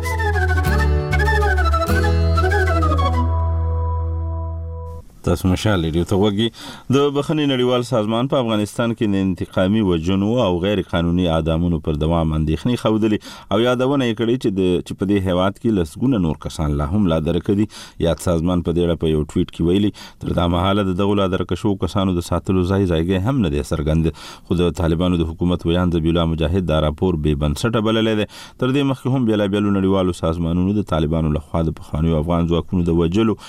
تاسو مشال ریډیو ته وګورئ. د بخښنې نړیوال سازمان په افغانستان کې د انتقامي وژنو او غیر قانوني اعدامونو پر دوام اندېښنې ښودلې او یادونه یې کړې چې په دې هیواد کې لسګونه نور کسان لا هم لا درکړي. یاد سازمان په دې اړه په یو ټویټ کې ویلي تر دا مهاله د دغه لا درکشو کسانو د ساتلو ځای هم نه دی څرګند. خو د طالبانو د حکومت ویان ذبیح الله مجاهد دا راپور بې بنسټه بللی دی. تر دې مخکې هم بیلابیلو نړیوالو سازمانونو د طالبانو لخوا د پخوانیو افغان ځواکونو د وژلو،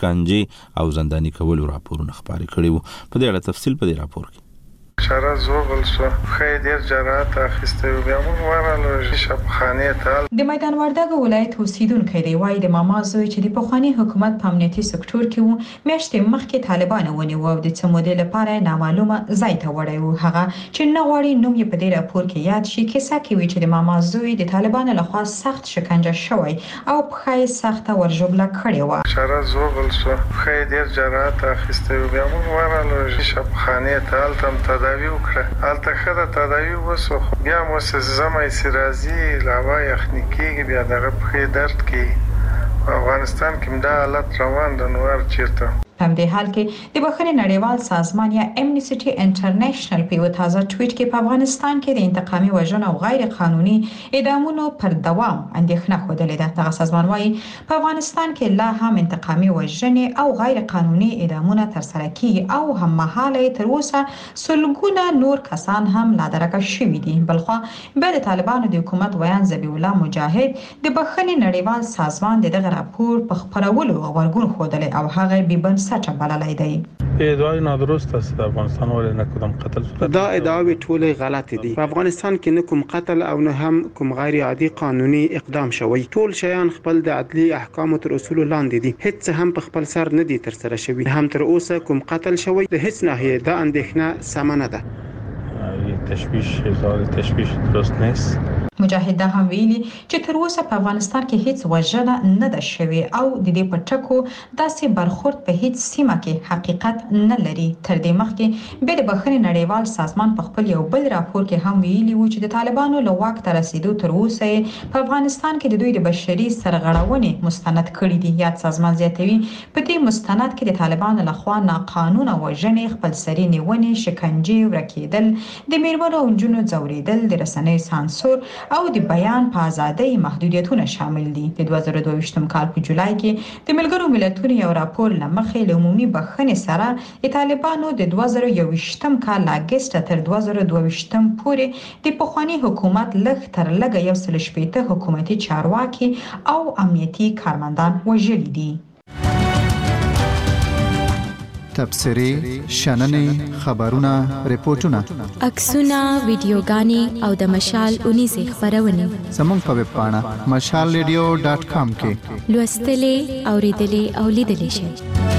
شکنجې او زنداني کولو راپورونه خبري کړي وو. په دې اړه تفصیل په دې راپور کې شارع زوغل شو خې ډیر جرأت اخیسته بیا موږ ورالو شپخانه ته د میدان وردګ ولایت اوسیدونکو دی وای د ماما زوی چې د پخوانی حکومت په امنیتي سکتور کې وو میاشتې مخکې طالبان ونیو او د څمودې لپاره نامعلومه ځای ته وړي وو. هغه چې نه غواړي نوم یې په دې راپور کې یاد شي کیسه کوي چې د ماما زوی د طالبان لخوا سخت شکنجه شوی او په خای سخته ورجبله کړې و. شارع زوغل شو خې ډیر جرأت اخیسته بیا موږ ورالو شپخانه ته تم تداوی وکړه الته خدای تداوی وسو بیا مو زمای سرازي لاوا یخنیکی بیا دغه په درد کې افغانستان کې دا حالت روان د نور چیرته په دې حال کې د بخښنې نړیوال سازمان یا امنیسټي انټرنیشنل په یو تازه ټویټ کې په افغانستان کې د انتقامي وژنو او غیر قانوني اعدامونو پر دوام اندېښنه خوده ده. دغه سازمان وايي په افغانستان کې لا هم انتقامي وژنې او غیر قانوني اعدامونه ترسره کیږي او هم مهاله تر اوسه سلګونه نور کسان هم لا درکه شوي دي. بلخو به د طالبانو د حکومت ویان ذبیح الله مجاهد د بخښنې نړیوال سازمان دغه راپور په خبرولو غوړګون خوده او هغه به سچ بللای دی. ادعای نادرست است افغانستان ولې نه کوم قتل دا ادعاوی ټوله غلط دي. په افغانستان کې نه کوم قتل او نه هم کوم غیر عادي قانوني اقدام شوی. ټول شیان خپل د عدلي احکام تر اصول لاندې دي. هیڅ هم په خپل سر نه دي تر سره شوی. هم تر اوسه کوم قتل شوی د هیڅ ناحیه د اندېښنه سمنه ده. تشویش درست نیست. مجاهد دا هم ویلي چې تر اوسه په افغانستان کې هیڅ وژنه نه ده شوې او د دې په ټکو داسې برخورد په هیڅ سیمه کې حقیقت نه لري. تر دې مخکې به د بخښنې نړیوال سازمان په خپل یو بل راپور کې هم ویلي و چې د طالبانو له واک ته رسیدو تر اوسه په افغانستان کې د دوی د بشري سرغړونې مستند کړي دي. یاد سازمان زیاتوي په دې مستند کې د طالبانو لخوا ناقانونه وژنې، خپلسري نیونې، شکنجې، ورکېدل، د میرمنو او نجونو ځورېدل، د رسنیو سانسور او د بیان په ازادۍ محدودیتونه شامل دي. د 2022 کال په جولای کې د ملګرو ملتونو یو راپور لمخې له عمومي بخښنې سره د طالبانو د 2021 کال اگست تر 2022 پورې د پخوانی حکومت لږ تر لږه 180 حکومتي چارواکي او امنیتي کارمندان وژلي دي. تبصرې، شننې، خبرونه، ریپورتونه، عکسونه، ویډیوګانې او د مشال اونیزه خبرونه زموږ په ویب پاڼه mashalradio.com کې لوستلې، اوریدلې او لیدلې شئ.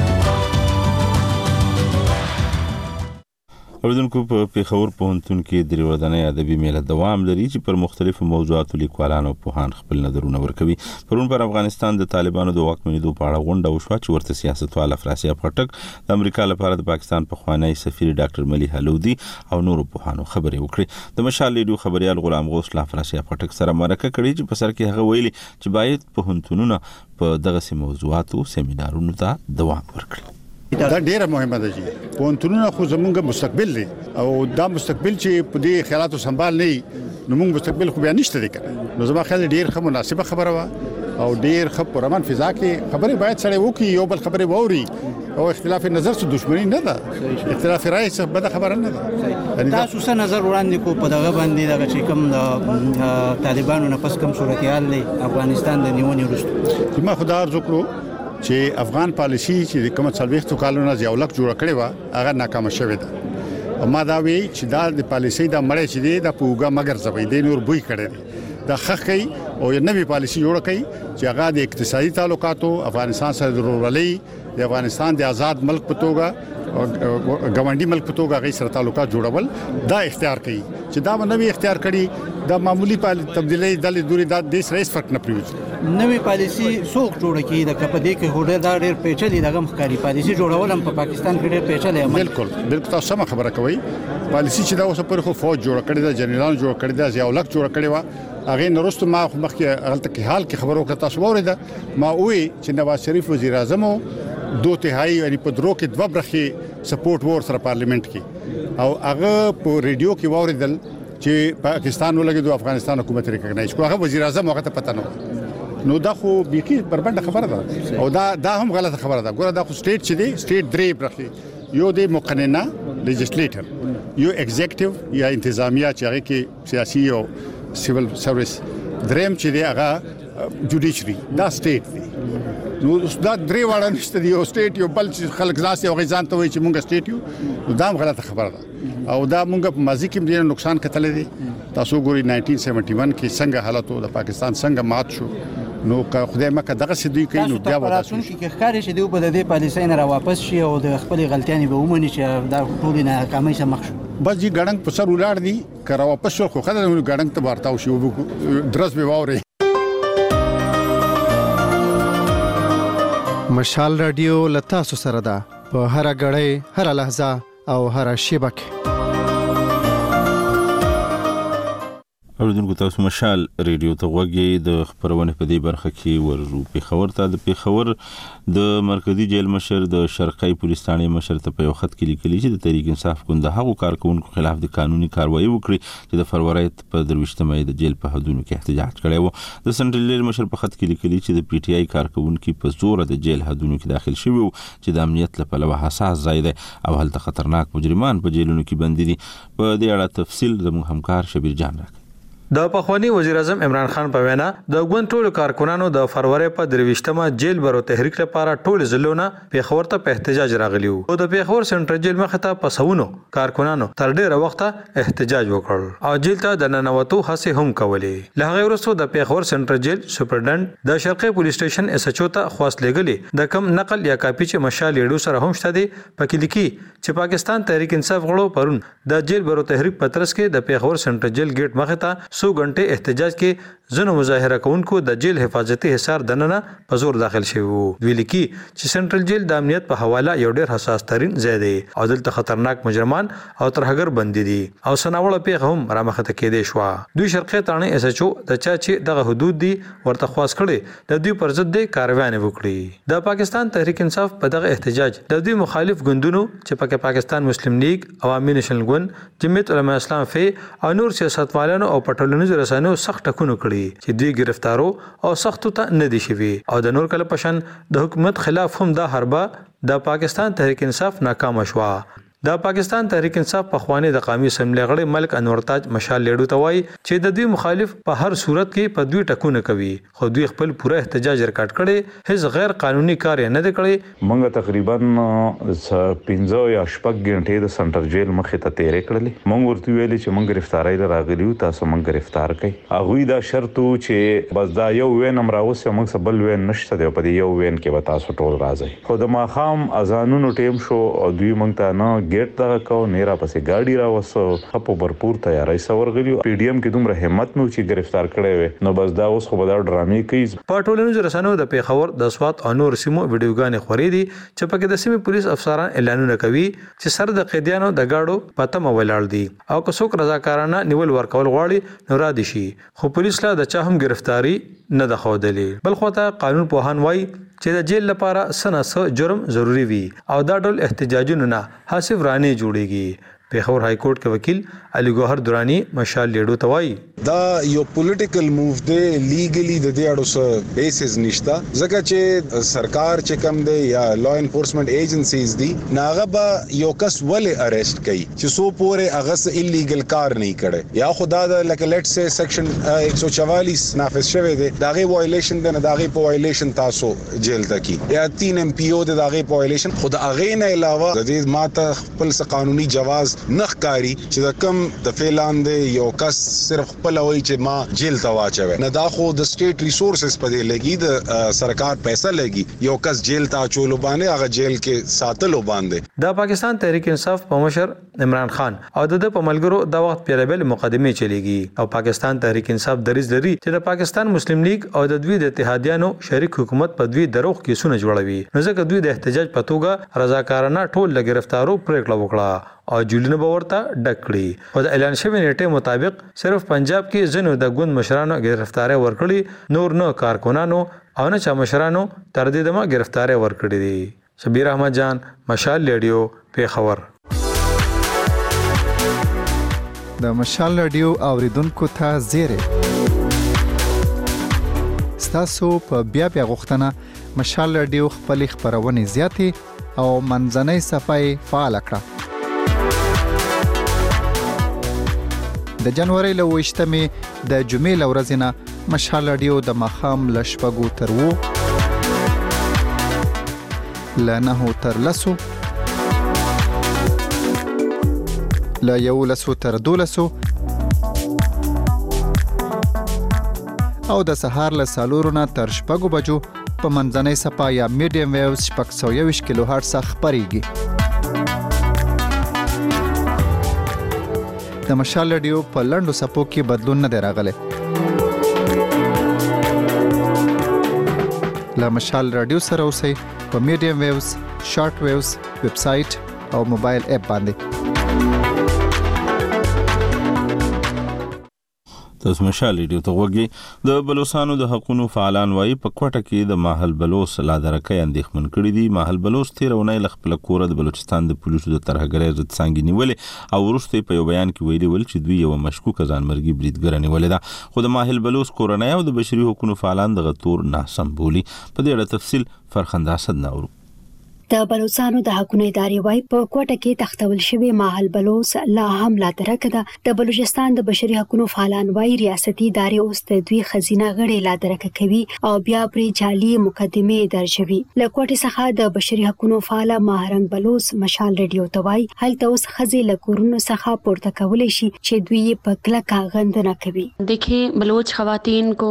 اوریدونکو په پیښور پوهنتون کې د ورځنۍ ادبي میله دوام لري چې پر مختلفو موضوعاتو لیکوالان او پوهان خپل نظرونه ورکوي. پرون پر افغانستان د طالبانو د واکمنېدو په اړه غونډه وشوه چې ورته سیاستوال افراسیاب خټک د امریکا لپاره د پاکستان پخوانی سفیر ډاکټر ملی حلودي او نورو پوهانو خبرې وکړې. د مشال ریډیو خبريال غلام غوث له افراسیاب خټک سره مرکه کړې چې په سر کې هغه ویلي چې باید پوهنتونونه په دغه موضوعاتو سیمینارونو ته دوام ورکړي. دا ډیره مهمه ده چې پوهنتونونه خو زمونږ مستقبل دی او دا مستقبل چې په دې خیالاتو سنبال نه نو موږ مستقبل خو بیا نشته دی کنه. نو زما خیال ډیر ښه مناسبه خبره وا او ډیر ښه پرمن فضا کې خبرې باید سره وکړي، یو بل خبرې ووري او اختلاف نظر څه دښمنی نه ده، اختلاف رائے څه بده خبره نه ده. تاسو څه نظر وړاندې کو په دغه باندې دغه چې کوم د طالبانو نه پس کوم صورتحال دی افغانستان د نیونې وروسته؟ ما خدای ارزو کړو چې افغان پالیسی چې کوم څلويختو کالونو ځاولک جوړ کړي و هغه ناکام شوه ده. ما دا وی چې دا د پالیسي د مړې چې دی د پوګه مگر زوی دی نور بوی کړي د خخی او یو نوې پالیسي جوړ کړي چې هغه د اقتصادي تعلقاتو افغانستان سره ضروري د افغانستان د آزاد ملک په توګه ګاونډي ملک په توګه غي سره تعلقات جوړول دا اختیار کړي چې دا نوې اختیار کړي دا معمولی تبدیلی د دوري د دیش رئیس فرق نه پریوځي نوې پالیسي څوک جوړ کړي د کپدې کې هوډه دا ډېر پیچلې دغه مخکاري پالیسي جوړول هم په پاکستان کې ډېر پیچلې عمل بالکل تاسو سم خبره کوي پالیسي چې دا اوس پر خو فوج جوړ کړي دا جنرال جوړ کړي دا ضیاءالحق جوړ کړي وا هغه نورستو ما مخکې غلطه کې حال کې خبرو کړه تاسو وره ما وې چې نواز شریف وزیر اعظم 2/3 یعنی په درو کې 2 برخې سپورټ ور سره پارلیمنت کې او هغه په ریډیو کې وریدل چې پاکستان ولګي د افغانستان حکومت ریکګنایز کو هغه وزیر اعظم هغه ته پته نو دا خو بیخي بربنده خبره ده او دا هم غلطه خبره ده ګوره دا خو سټیټ چې دی سټیټ درې برخې یو د مقننه لیجسلیټر یو ایگزیکټیو یا انتظامیه چې هغه کې سیاسي او سیول سرویس دریم چې دی هغه جوډیشري دا سټیټ دی نو دا درې واړه نشته دی او سټیټ یو بل چې خلک ځاسي او غیزان ته وي چې مونږ سټیټ یو دا هم غلطه خبره ده او دا مونږ په ماضي کې ډېر نقصان کتل دي تاسو ګوري 1971 کې څنګه حالت د پاکستان څنګه مات شو نو خدای مکه دغه سدوی کوي نو بیا ودا شو چې ښکاري چې دوی په دې پالیسۍ نه را واپس شي او د خپل غلطیانې به ومني چې دا ټول نه کمای سم مخ شو بس جی ګړنګ په سر ولاړ دي کرا واپس شو خو خدای نو ګړنګ ته ورتاو شي درس به واره مشال رادیو لتا سره ده په هر غړې هر لحظه او هر شیبه کې اوریدونکو تاسو مشال ریډیو ته وګورئ د خبرونه په دې برخه کې ورزو پیښور ته د پیښور د مرکزی جیل مشر د شرقي پولیس ثانې مشر ته په یو خط کې لیکلي چې د تحریک انصاف ګوند هغه کارکونکو خلاف د قانوني کاروایی وکړي چې د فروری په 23مې د جیل په حدودو کې احتجاج کړي وو د سنټرل جیل مشر په خط کې لیکلي چې د پی ټی آی کارکونکو په زور د جیل حدودو کې داخل شوی وو چې د امنیت لپاره حساس ځای دی او هلته خطرناک مجرمان په جیلونو کې بندي دي په دې اړه تفصیل زموږ همکار شبیر جان راکړي د پخوانی وزیر اعظم عمران خان په وینا د ګوند ټولو کارکونانو د فروری په 23مه جیل برو تحریک لپاره ټول ضلعونه پیښور ته په احتجاج راغلي وو او د پیښور سنټرل جیل مخ ته پسونو کارکونانو تر ډیره وخته احتجاج وکړ او جیل ته د ننوتو هڅه هم کولې لهغه وروسته د پیښور سنټرل جیل سپرډنټ د شرقي پولیس سټیشن اس ایچ او ته خواست لګلې د کم نقل یا کاپی چې مشال لیډو سره هم شته دي پکې لیکي چې پاکستان تحریک انصاف غړو پرون د جیل برو تحریک پترس کې د پیښور سنټرل جیل گیټ مخ ته 100 غنټه احتجاج کې زنو مظاهره کوونکو د جیل حفاظتي حصار دننه په زور داخل شوی وو ویل کی چې سنټرل جیل د امنیت په حواله یو ډېر حساس ترين ځای دی او دلته خطرناک مجرمان او ترهګر بندي دي او سناوړه پیغه هم رامخته کېدې شو دوی شرقي تانه اس ایچ او د چا چې دغه حدود دي ورته خواص کړي د دوی پر ضد د کاروانی وکړي د پاکستان تحریک انصاف په دغه احتجاج د دوی مخالف ګوندونو چې پکې پاکستان مسلم لیگ عوامي نېشنل ګوند جمعیت علماء اسلام فی او نور سیاستوالانو او پټولونیز رسنیو سخت ټکونه کړي چې دوی گرفتارو او سختو ته نه دي شوي او د نور کله پشن د حکومت خلاف هم دا حربه د پاکستان تحریک انصاف ناکام شوه د پاکستان تحریک انصاف په خواني د قومي اسمبلی غړي ملک انور تاج مشال لیډو ته وایي چې د دوی مخالف په هر صورت کې په دوی ټکونه کوي خو دوی خپل پوره احتجاج ریکارډ کړي هیڅ غیر قانوني کار نه دی کړی موږ تقریبا 15 یا 6 غنټې د سنټر جیل مخې ته تیرې کړلې موږ ورته ویلي چې موږ گرفتاری راغلیو تاسو موږ گرفتار کړئ هغه دا شرط چې بس دا یو وین امراوسه موږ سبل وین نشته دی په دې یو وین کې به تاسو ټول راځي خو د ماخام اذانونو ټیم شو او دوی موږ ته نه ګیټ دا کو نیرا پسې گاډي را وسو خپو भरपूर تیاری سورغلیو پی ډی ایم کې دومره همت نو چې گرفتار کړي وي نو بس دا اوس خو به دا ډرامې کوي پټولنو رسنیو د پیښور د سوات انور سیمو ویډیوګانې خوري دي چې پکې د سیمې پولیس افسران اعلانونه کوي چې سر د قیدیانو د گاډو پته مولاړ دي او که څوک رضاکارانه نیول ورکول غواړي نو را دي شي خو پولیس لا د چا هم گرفتاری نه د خودلې بل خو ته قانون پوهان وای چې د جیل لپاره سنه جرم ضروری وي او دا ډول احتجاجونه نه حساب رانه جوړيږي پیښور های کورټ کې وکیل علي ګوهر دورانی مشال لیډو توای دا یو پولیټیکل موو دی لیګلی د دې اړو سره بیسز نشتا ځکه چې سرکار چې کم دی یا لا انفورسمنت ایجنسیز دی ناغه به یو کس ولې اریسټ کوي چې سو پورې هغه الیګل کار نه کړي یا خدا د لکه لیټ سي سیکشن 144 نافذ شوی دی داغه وایلیشن دی نه داغه په وایلیشن تاسو جیل ته کی یا 3 ام پی او داغه په وایلیشن خود هغه نه علاوه د دې ماته خپل قانوني جواز نخکاری چې د کم د فعلان دی یو کس صرف خپل وایي چې ما جیل ته واچوي نه دا خو د سټیټ ریسورسز په دې لګي د سرکار پیسې لګي یو کس جیل ته چولو باندې هغه جیل کې ساتلو باندې د پاکستان تحریک انصاف په مشر عمران خان او د په ملګرو د وخت پیلبل مقدمه چلیږي او پاکستان تحریک انصاف دریز لري چې د پاکستان مسلم لیگ او د دوی د اتحادیانو شریک حکومت په دوی دروغ کیسونه جوړوي نو ځکه دوی د احتجاج په توګه رضاکارانه ټول له گرفتارو پریکړه وکړه او جولینو باورته ډکړي په اعلان شوی نیټه مطابق صرف پنجاب کې زنو د ګوند مشرانو گرفتاری ورکړي نور نه کارکونانو او نه چا مشرانو تر دې دمه گرفتاری ورکړي دي شبیر احمد جان مشال ریډیو پیښور د مشال ریډیو اوریدونکو ته زیره تاسو په بیا غوښتنه مشال ریډیو خپل خبرونه زیاتې او منځنۍ صفای فعال کړه د جنوري له 28مې د جمعې له ورځې نه مشال ریډیو د مخام له شپږو تر 9 له 9 تر 10 له 11 تر 12 او د سهار له 4 نه تر 6 بجو په منځنۍ صفا یا میډیم ویوز 621 کیلو هرتز خبريږي د مشال ریډیو په لندو سپو کې بدلون نه راغلی له مشال ریډیو سره اوسئ په میډیم ویوز شارټ ویوز ویب سټ او موبایل اپ باندې تاسو مشال ریډیو ته وګورئ د بلوچستانو د حقوقو فعالان وایي په کوټه کې د ماحل بلوچ لادرکې اندېښمن کړي دي ماحل بلوچ تیرونه خپل کور د بلوچستان د پولیسو د ترهګرۍ ضد څنګه نیولې او ورسته په یو بیان کې ویلي ول چې دوی یو مشکوک ځانمرګي بریدګر نیولې ده خو د ماحل بلوچ کورنۍ او د بشري حقوقو فعالان د غتور ناسم بولی په دې اړه تفصیل فرخنده اسد ناورو د بلوچستانو د حقوقو ادارې وايي په کوټه کې تختول شوی ماحل بلوچ لا هم لا درکه ده د بلوچستان د بشري حقوقو فعالان وايي ریاستي ادارې اوس د دوی خزینه غړي لا درکه کوي او بیا پرې جعلي مقدمه درجوي له کوټه څخه د بشري حقوقو فعال ماهرنګ بلوچ مشال ریډیو ته وايي هلته اوس خزي له کورونو څخه پورته کولای شي چې دوی په کلکه غندنه کوي देखिए बलोच खवातीन को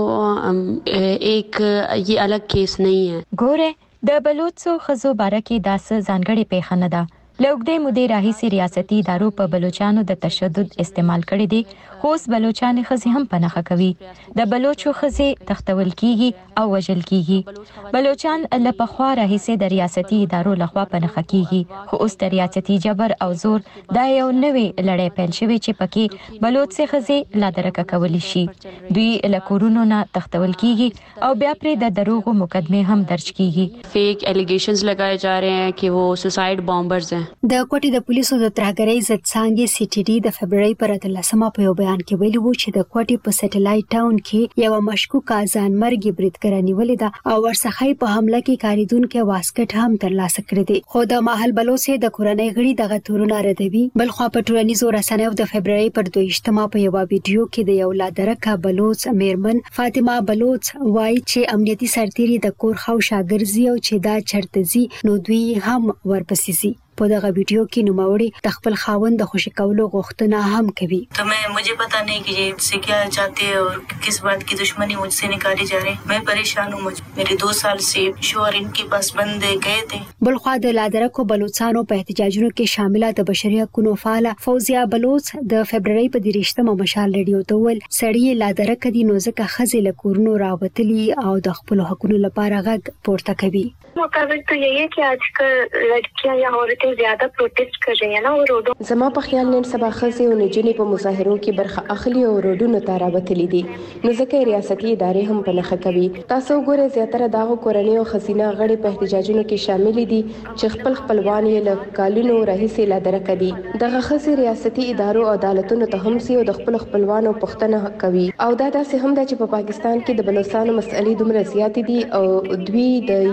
एक ये अलग केस नहीं है ګوره د بلوچو خزو بارکه داسه ځانګړي پیښه نه ده لوګدې مودې راهیسي ریاستي ادارو په بلوچانو د تشدد استعمال کړی دي خوس بلوچان خزي هم پنهخه کوي د بلوچو خزي تختول کیږي او وجل کیږي بلوچان له پخوا راهیسي د ریاستي ادارو لخوا پنهخه کیږي خو اوس د ریاستي جبر او زور دا یو نوې لړۍ پیل شوی چې پکې بلوچ خزي لا درکه کولی شي دوی له کورونو نه تختول کیږي او بیا پرې د دروغو مقدمه هم درج کیږي फेक एलिगेशंस लगाए जा रहे हैं कि वो सुसाइड बॉम्बर्स हैं د کوټې د پولیسو د ترهګرۍ ضد څانګې سی ټي ډي د فبرवरी پر 13 په یو بیان کې ویلي وو چې د کوټې په سټلایټ ټاون کې یو مشکوک ځانمرګي بریدګر نیولې ده او ورڅخه په حمله کې کاریدونکو واسکټ هم ترلاسه کړی دی خو د ماحل بلوچ د کورنۍ غړي دغه تورونه ردوي بل خو په ټولنیزو رسنیو د فبرवरी پر 22 په یو ویډیو کې د یو لادرکه بلوچ میرمن فاطمه بلوچ وایي چې امنیتي سرتیري د کور خو شاګرزي او چې دا چرته زی نو دوی هم ورپسې زی په دغه ویډیو کې نوموړي د خپل خاوند د خوشی کولو غوښتنه هم کوي तो मुझे पता नहीं कि ये से क्या चाहते हैं और किस बात की दुश्मनी मुझसे निकाली जा रही है मैं परेशान हूँ मेरे 2 साल से शोहर इनके पास बंद गए थे بلخوا د لادرکو بلوچستانو په احتجاجونو کې شامله د بشري حقوقو فعال فوزیا بلوچ د فبرवरी په 13 مشال ریډیو ته ول سړی لادرک دي نو ځکه خزي له کورونو راوتلی او د خپل حقوقو لپاره غږ پورته کوي मुताबिक तो यही है कि आजकल लड़कियां या औरतें ज्यादा प्रोटेस्ट कर रही हैं ना और रोडों زما په خیال نن سبا خزي او نجونې په مظاهرو کې برخه اخلي او روډونو ته راوتلي دي نو ځکه ریاستي ادارې هم پنهخه کوي تاسو ګوره زیاتره داغو کورنۍ او خزینه غړي په احتجاجونو کې شامل دي چې خپلوان یې له کالونو راهیسې لادرکه دي دغه خزي ریاستي ادارو او عدالتونو ته هم سي او د خپلوانو پښتنه کوي او دا داسې هم ده چې په پاکستان کې د بلوچستان مسلې دومره زیات دي او دوی د یو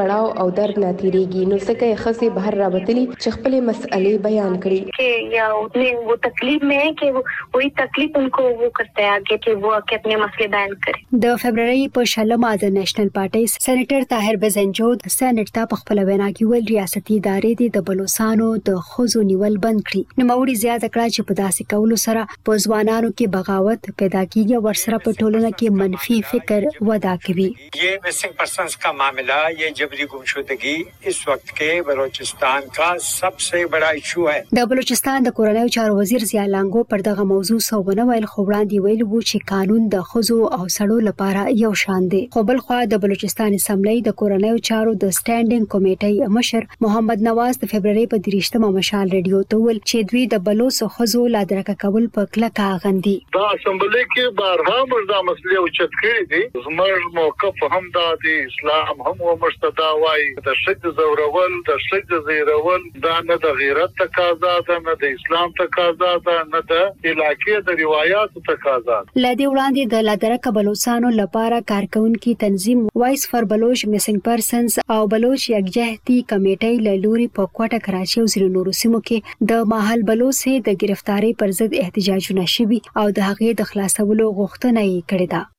کړهو او درد نه تیریږي. نو څنګه یې خزي بهر راوتلي چې خپل مسئلې بیان کړي कि या उतने वो तकलीफ में है कि वही तकलीफ उनको वो करता है आगे कि वो आके अपने मसले बयान करें. د فبرवरी په شلمه د نېشنل پارټي سېنیټر طاهر بزنجود سېنیټ ته په خپل وینا کې ویل ریاستي ادارې د بلوچستانو د خزو نیول بند کړي. نو موري زیاته کړه چې په داسې کولو سره په ځوانانو کې بغاوت پیدا کیږي او ورسره په ټولنه کې منفي فکر ودا کوي. ये मिसिंग पर्संस का मामला, ये जबरी गुमशुदगी इस वक्त के बलूचिस्तान का सबसे बड़ा इशू है. د بلوچستان د کورنیو چارو وزیر ضیا لانګو پر دغه موضوع سوونه ویل خو وړاندې ویل وو چې قانون د خزو او سړو لپاره یو شان دی. خو بل خو د بلوچستان اسمبلی د کورنیو چارو د سټانډینګ کمیټې مشر محمد نواز د فبرवरी په 30مه مشال ریډیو ته ویل چې دوی د بلوچ خزو لا درک کول په کلکه غندي. دا اسمبلی کې بارها مردا مسلې او چت کړی دي. زموږ موقف هم د اسلام هم ومشتدا وای د شد زورول د شد زیرول دا نه د غیرت تقاضا ده نه د اسلام تقاضا ده نه د علاقې د روایت تقاضا. لدی وړاندې د لادرک بلوچستانو لپاره کارکونکو تنظیم وایس فار بلوچ میسنګ پرسنز او بلوچ یکجهتي کمیټې له لوري په کوټه کراچي او ځینو نورو سیمو کې د ماحل بلوچ د گرفتاری پر ضد احتجاجونه شوي او د هغې د خلاصولو غوښتنه یې کړې ده.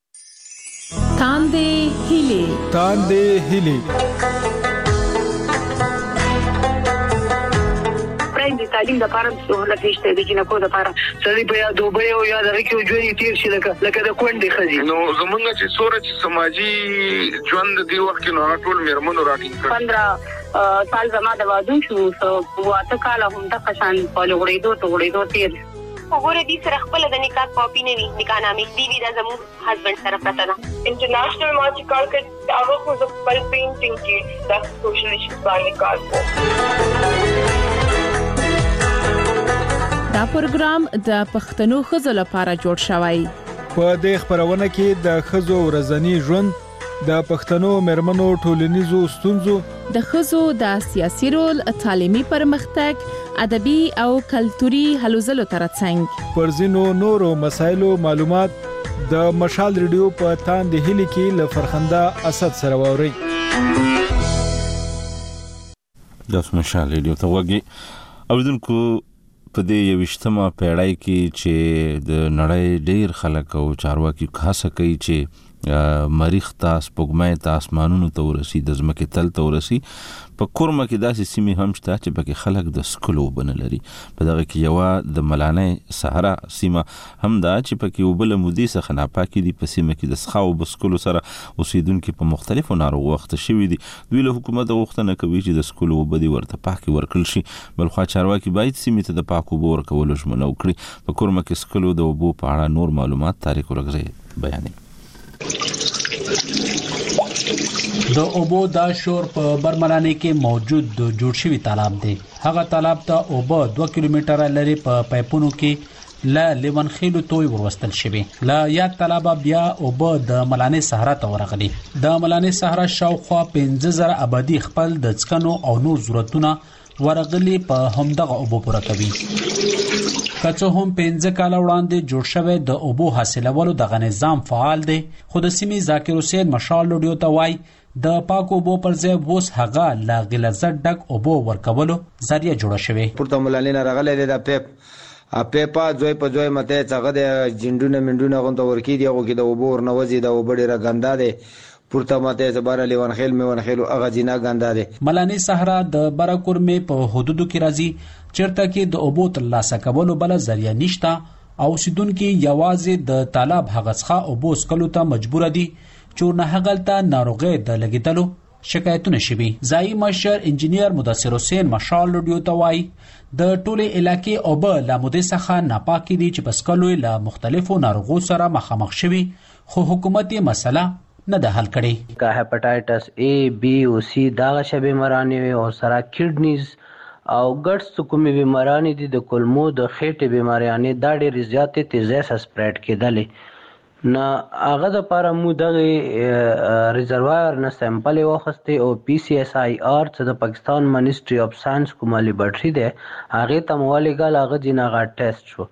تاندې هیلې د تعلیم د لپاره سہولت نشته د جنکو د لپاره سړي په یاد دوبه او یاد راکې ژوند تیر شي لکه د کونډې خزي. نو زمونږ چې سورج سماجی ژوند دی وخت کې نو ټول میرمنو راټینګ کړ. 15 سال زما د واده شو واته کال هم د قشان په لوړېدو تیر وګوره دې سره خپل د نکاح کاپی نه وي نکاح نامې دی دا زمو هسبند سره پته ده. انټرنیشنل مارچ کار کړ هغه خو د خپل پینټینګ کې د سوشل ایشوز باندې کار کوي. دا پروګرام د پښتنو خزو لپاره جوړ شوی. په دې خبرونه کې د خزو ورځنی ژوند، د پښتنو مرمنو ټولنیزو ستونزو، د خزو د سیاسي رول، تعلیمي پرمختګ، ادبي او کلتوري هلو ځلو ترڅنګ پر ځینو نورو مسایلو معلومات د مشال ریډیو په تاندې هیلې کې له فرخنده اسد سره ووري. د مشال ریډیو ته وګي اوریدونکو په دې 20مه پیړۍ کې چې د نړۍ ډیر خلک او چارواکي خاصه کوي چې مریخ ته سپوږمۍ ته اسمانونو ته ورسي د ځمکې تل ته ورسي. په کورمه کې داسې سیمې هم شته چې پکې خلک د سکلو بنه لري. په دغه کې یو د ملانې صحرا سیمه هم ده چې پکې وبله مودي څخه ناپاکي دي. په سیمه کې د څښاک او بسکلو سره اوسیدونکو په مختلفو ناروغ وخت شوي دي. دوی له حکومت غوښتنه کوي چې د سکلو وبدي ورته پاکي ورکړل شي. بلخو چارواکي باید سیمې ته د پاکو اوبو ورکولو ژمنه وکړي. په کورمه کې سکلو د اوبو په اړه نور معلومات تاریخ ورغزي بیانوي. د اوبو دا شور په برملانه کې موجود د جوړ شوی تالاب دی. هغه تالاب ته اوبو 2 کیلومتره لري په پایپونو کې لا لیوان خېلو توي وروستل شوی. لا یاد تالاب بیا اوبو د ملانه صحرا ته ورغلي. د ملانه صحرا شاوخوا 15000 آبادی خپل د څکنو او نور ضرورتونه ورغلي په همدغه اوبو پوره کوي. کڅو هم 15 کال وړاندې جوړ شوی د اوبو حاصلولو دغه نظام فعال دی. خو د سیمې ذاکر حسین مشال لوډیو ته وای د پاکو اوبو پر ځای ووس هغه لا غلظت ډک اوبو ورکولو ذریعہ جوړه شوی. پورته ملالینه راغله د پیپا ځوی په ځوی مته څنګه د جندونه منډونه غونډه ورکی دی او کې د اوبو ورنوځي د وبډه را ګندا دی. پورته ماته زبر لیوان خیل میوان خیل اغه جنا ګندا دی. ملانی صحرا د برکور می په حدودو کې راځي چرته کې د اوبو ترلاسه کولو بل ذریعہ نشتا او سیدونکو یوازې د طالب هغڅخه اوبو سکلو ته مجبور دي چې نه هغلته ناروغه د لګیدلو شکایتونه شوي. ځای مشر انجنیر مدثر حسین مشال لوډیو ته وای د ټوله علاقې اوبه له مودې څخه ناپاکي دي چې پسکلو له مختلفو ناروغو سره مخامخ شوي خو حکومت یې مسله نه ده حل کړي. کا هپاتایټس A B او C دا شبي مرانی او سره کډنیز او ګټس کومې بیمارانی دي د کولمو د خېټې بیماریانه دا ډېر زیاتې تیزه سپریډ کېدلې نه هغه د لپاره مو د ریزرویر نه سیمپل واخستې او PCSIR چې د پاکستان منیسټري اف ساينس کومه لیبرټري ده هغه ته موالی ګل هغه جنغه ټیسټ شو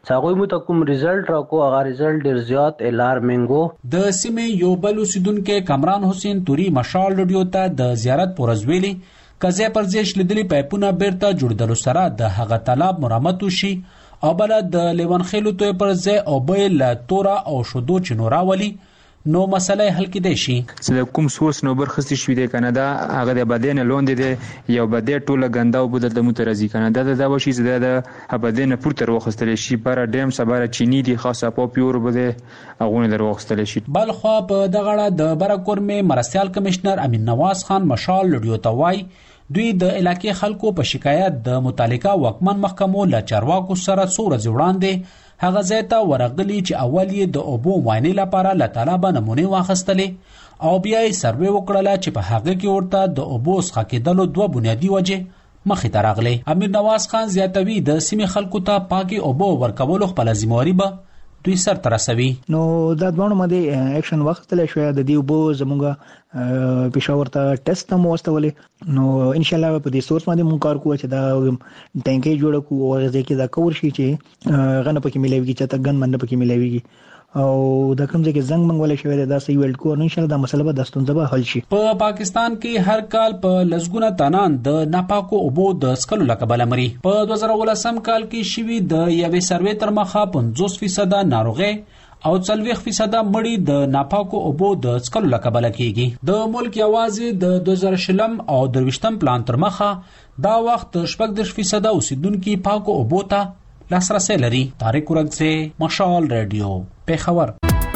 څاغوی مو ته کوم رزلټ راکو هغه رزلټ ډیر زیات الارمینګو. د سیمې یو بل اوسیدونکو کمران حسین توري مشال رادیو ته د زیارت پورزویلی کزه پر ځای شلیدلي پایپونه بیرته جوړدلو سره د هغه طلب مرامت وشي او بل د لیوانخیلو توی پر ځای او بل تورا او شودو چنوراولي نو مسله حل کېدای شي. چې کوم سوس نو برخصتي شوې د کنادا هغه د بدن لوند دي یو بدې ټوله غندا او بدل د مترازي کنادا د وشي چې د بدن پورته وروخستل شي پر ډیم سباره چینی دي خاصه په پیور بده اغونه دروخستل شي. بل خو په دغه د برکورمې مرستيال کمشنر امین نواز خان مشال لډیو توای دوی د علاقې خلکو په شکایت د متعلقه واکمن محکمو له چارواکو سره څوره وړاندې هغه ځای ته ورغلي چې اول یې د اوبو معاینې لپاره له طلبه نمونې واخیستلې او بیا یې سروې وکړله چې په هغه کې ورته د اوبو څخه کېدلو دوه بنیادي وجې مخې ته راغلې. امیر نواز خان زیاتوي د سیمې خلکو ته پاکي اوبو ورکولو خپله ذمہواري به دوی سر ته رسوي. نو دا دوه باندې اکشن واخیستلی شوی د دې اوبو زموږ پېښور ته ټیسټ هم واستولې نو ان شاء الله په دې سورس باندې مونږ کار کوو چې دا ټانکۍ جوړ کړو او هغه کې دا کور شي چې غنه پکې ملایويږي چې تا ګن باندې پکې ملایويږي او دا کوم ځای کې زنګ منګول شوی دا سې ویلډ کو ان شاء الله دا مسله به د ستونزه به حل شي. په پاکستان کې هر کال په لسګونه تنان د ناپاکو اوبو د سکلو لکبل مري. په 2018 کال کې شوی د یوې سروې تر مخه 50% ناروغي او 40% مړی د ناپاکو اوبو د سکلو لکبل کیږي. د ملک یوازې د 2020 او 2023 پلان تر مخه دا وخت 40% اوسیدونکو پاکو اوبو ته لاسرسي لري. طارق ورغزه مشال رادیو پیښور.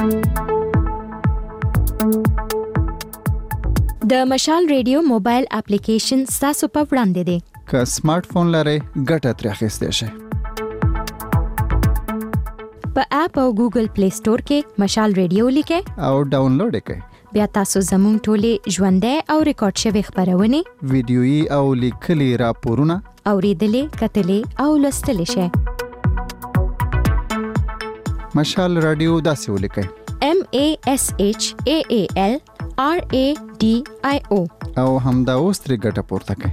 د مشال رادیو موبایل اپلیکیشن تاسو په وړاندې دی. که سمارټ فون لرئ ګټه ترې اخیستی شئ. په اپ او ګوګل پلی سٹور کې مشال رادیو لیکئ او ډاونلوډ کړئ. بیا تاسو زموږ ټولې ژوندۍ او ریکارډ شوی خبرونه ویډیويي او لیکلي راپورونه اوریدلې کتلې او لوستلې شئ. مشال رادیو داسې ولیکئ MASHAAL RADIO او همدا اوس ترې ګټه پورته کړئ.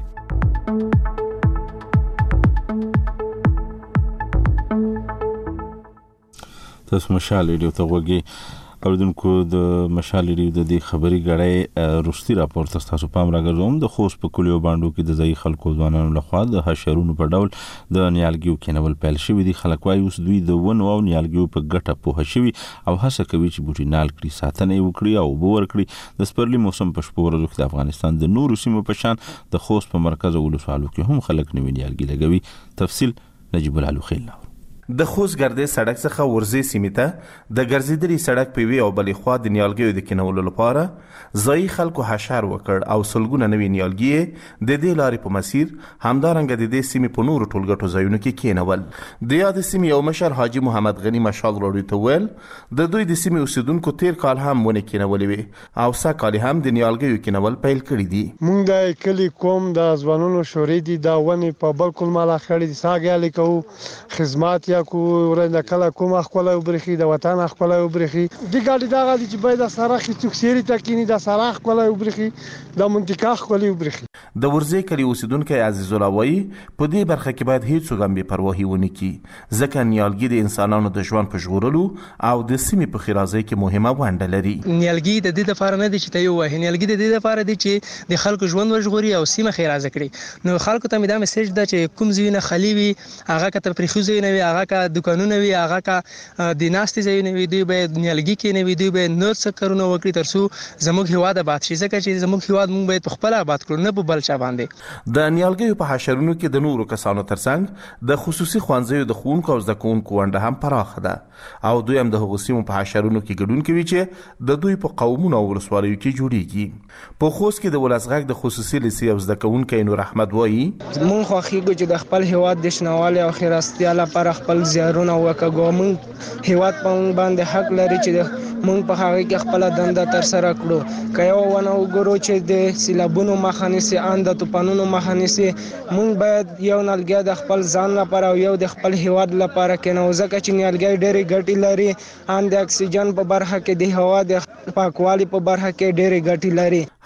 تاسو مشال رادیو ته وګورئ اوردونکو د مشال ریډیو د دې خبري غړې روستي راپور تاسو پام راګرځوم. د خوست په کلیو باندې کې د ځای خلکو ځوانانو لخوا د حشرونو په ډول د نیالګیو کېنول پیل شوی دي. خلک وايي اوس دوی د ونو او نیالګیو په ګټه پوه شوي او هڅه کوي چې بوټي نال کړي، ساتنه وکړي او اوبه ورکړي. د سپرلي موسم په شپو ورځو کې د افغانستان د نورو سیمو په شان د خوست په مرکز او ولسوالو کې هم خلک نوي نیالګي لګوي. تفصیل نجیب العلوخیل. د خوست ګردې سړک څخه ورځې سیمې ته د ګرځېدلي سړک په وی او بلې خوا د نیالګیو د کینولو لپاره ځایي خلکو حشر وکړ او سلګونه نوي نیالګي د دې لارې په مسیر همدارنګه د دې سیمې په نورو ټولګټو ځایونو کې کینول. د یاد سیمې یو مشر حاجی محمد غنی مشال راډیو ته ویل د دوی د سیمې اوسیدونکو تیر کال هم ونه کینولې وي او سږ هم د نیالګیو کینول پیل کړي دي. مونږ د کلی کوم د ځوانانو شورې دي دا ونه په بالکل مالا خړې دي ساګالي کو خدمات کو ورنه کله کوم خپل وبرخي د وطن خپل وبرخي د ګاډي دا غالي چې باید سره خې څوکسيري تکینی د سره خپل وبرخي د منطقه خپل وبرخي. د ورځې کلی اوسیدونکو عزیز الله وایي په دې برخه کې باید هیڅ څوک هم بې پروايي ونه کړي ځکه نیالګي د انسانانو د ژوند په ژغورلو او د سیمې په خیرازۍ کې مهمه ونډه لري. نیالګي د دې لپاره نه دي چې ته یو واه نیالګي د دې لپاره دي چې د خلکو ژوند وژغوري او سیمه خیرازه کړي. نو خلکو ته مې دا میسج ده چې کوم ځینه خلی وي هغه کته پرخوزي نه وي هغه کا دکانونه وي هغه کا د ناستي ځایونه وي دوی به نیالګي کې نه وي دوی به نور څه کارونه وکړي ترڅو زموږ هیواد آباد شي ځکه چې زموږ هیواد موږ باید خپل آباد کړو نه په بل چا باندې. د نیالګیو په حشرونو کې د نورو کسانو ترڅنګ د خصوصي ښوونځیو د ښوونکو او زده کوونکو ونډه هم پراخه ده او دوی هم د هغو سیمو په حشرونو کې ګډون کوي چې د دوی په قومونو او ولسوالیو کې جوړیږي. په خوست کې د ولسغږ د خصوصي لیسې او زده کوونکو نور احمد وایي مونږ خوښیږو چې د خپل هیواد د شنوالي او خیرستیا لپاره خپل زیارونه وکړو. مونږ هیواد په باندې حق لري چې مونږ په هغه کې خپل دنده تر سره کړو. که یو ونه وګورو چې د سیلابونو مخه نیسي ان د طوفانونو مخه نیسي مونږ باید یو نیالګي د خپل ځان لپاره او یو د خپل هیواد لپاره کینو ځکه چې نیالګي ډېری ګټې لري ان د اکسیجن په برخه کې د هوا د پاکوالي په برخه کې ډېری ګټې لري.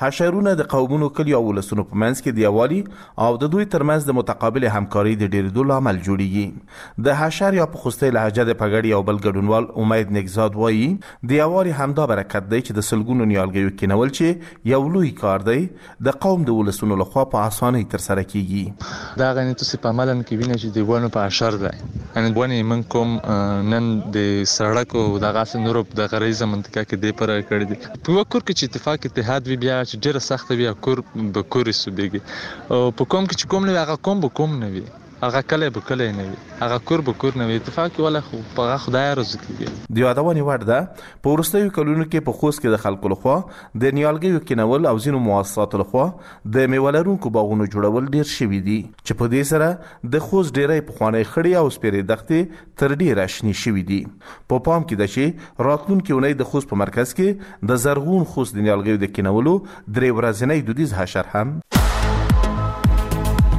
حشرونه د قومونو کلیو او ولسونو په منځ کې د یووالي او د دوی ترمنځ د متقابل همکارۍ د ډیرېدو لامل جوړیږي. د حشر یا په خوستۍ لهجه د پګړۍ او بل ګډونوال امید نګزاد وایي د یووالي همدا برکت دی چې د سلګونو نیالګیو کینول چې یو لوی کار دی د قوم د ولسونو لخوا په اسانۍ ترسره کیږي. دا غني تاسو په عملاً کې وینئ چې د ونو په حشر دی ان ونې من کوم نن د سړک او د غاف نورو د غریزه منطقه کې دی پر کړی دي په وکړ کې چې اتفاق اتحاد وی بیا چې ډیره سخت وي کور به کور سوبېږي او په کوم کې چې کوم نه هغه کوم به کوم نه وي هغه کله به کله نه وي هغه کور به کور نه وي اتفاق ولا خو په خدای رزق کیږي. د یادونې وړ ده په وروستیو کلونو کې په خوست کې د خلکو لخوا د نیالګیو کینول او ځینو مؤسساتو لخوا د میوه لرونکو باغونو جوړول ډیر شوي دي چې په دې سره د خوست ډیری پخوانۍ خړې او سپیرې دښتې تر ډیره شنې شوي دي. په پام کې ده چې راتلونکي اونۍ د خوست په مرکز کې د زرغون خوست د نیالګیو د کینولو 3 ورځنی دودیز حشر هم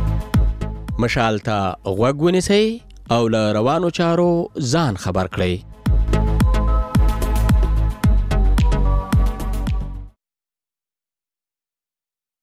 مشال ته غوږ ونیسئ او له روانو چارو ځان خبر کړئ.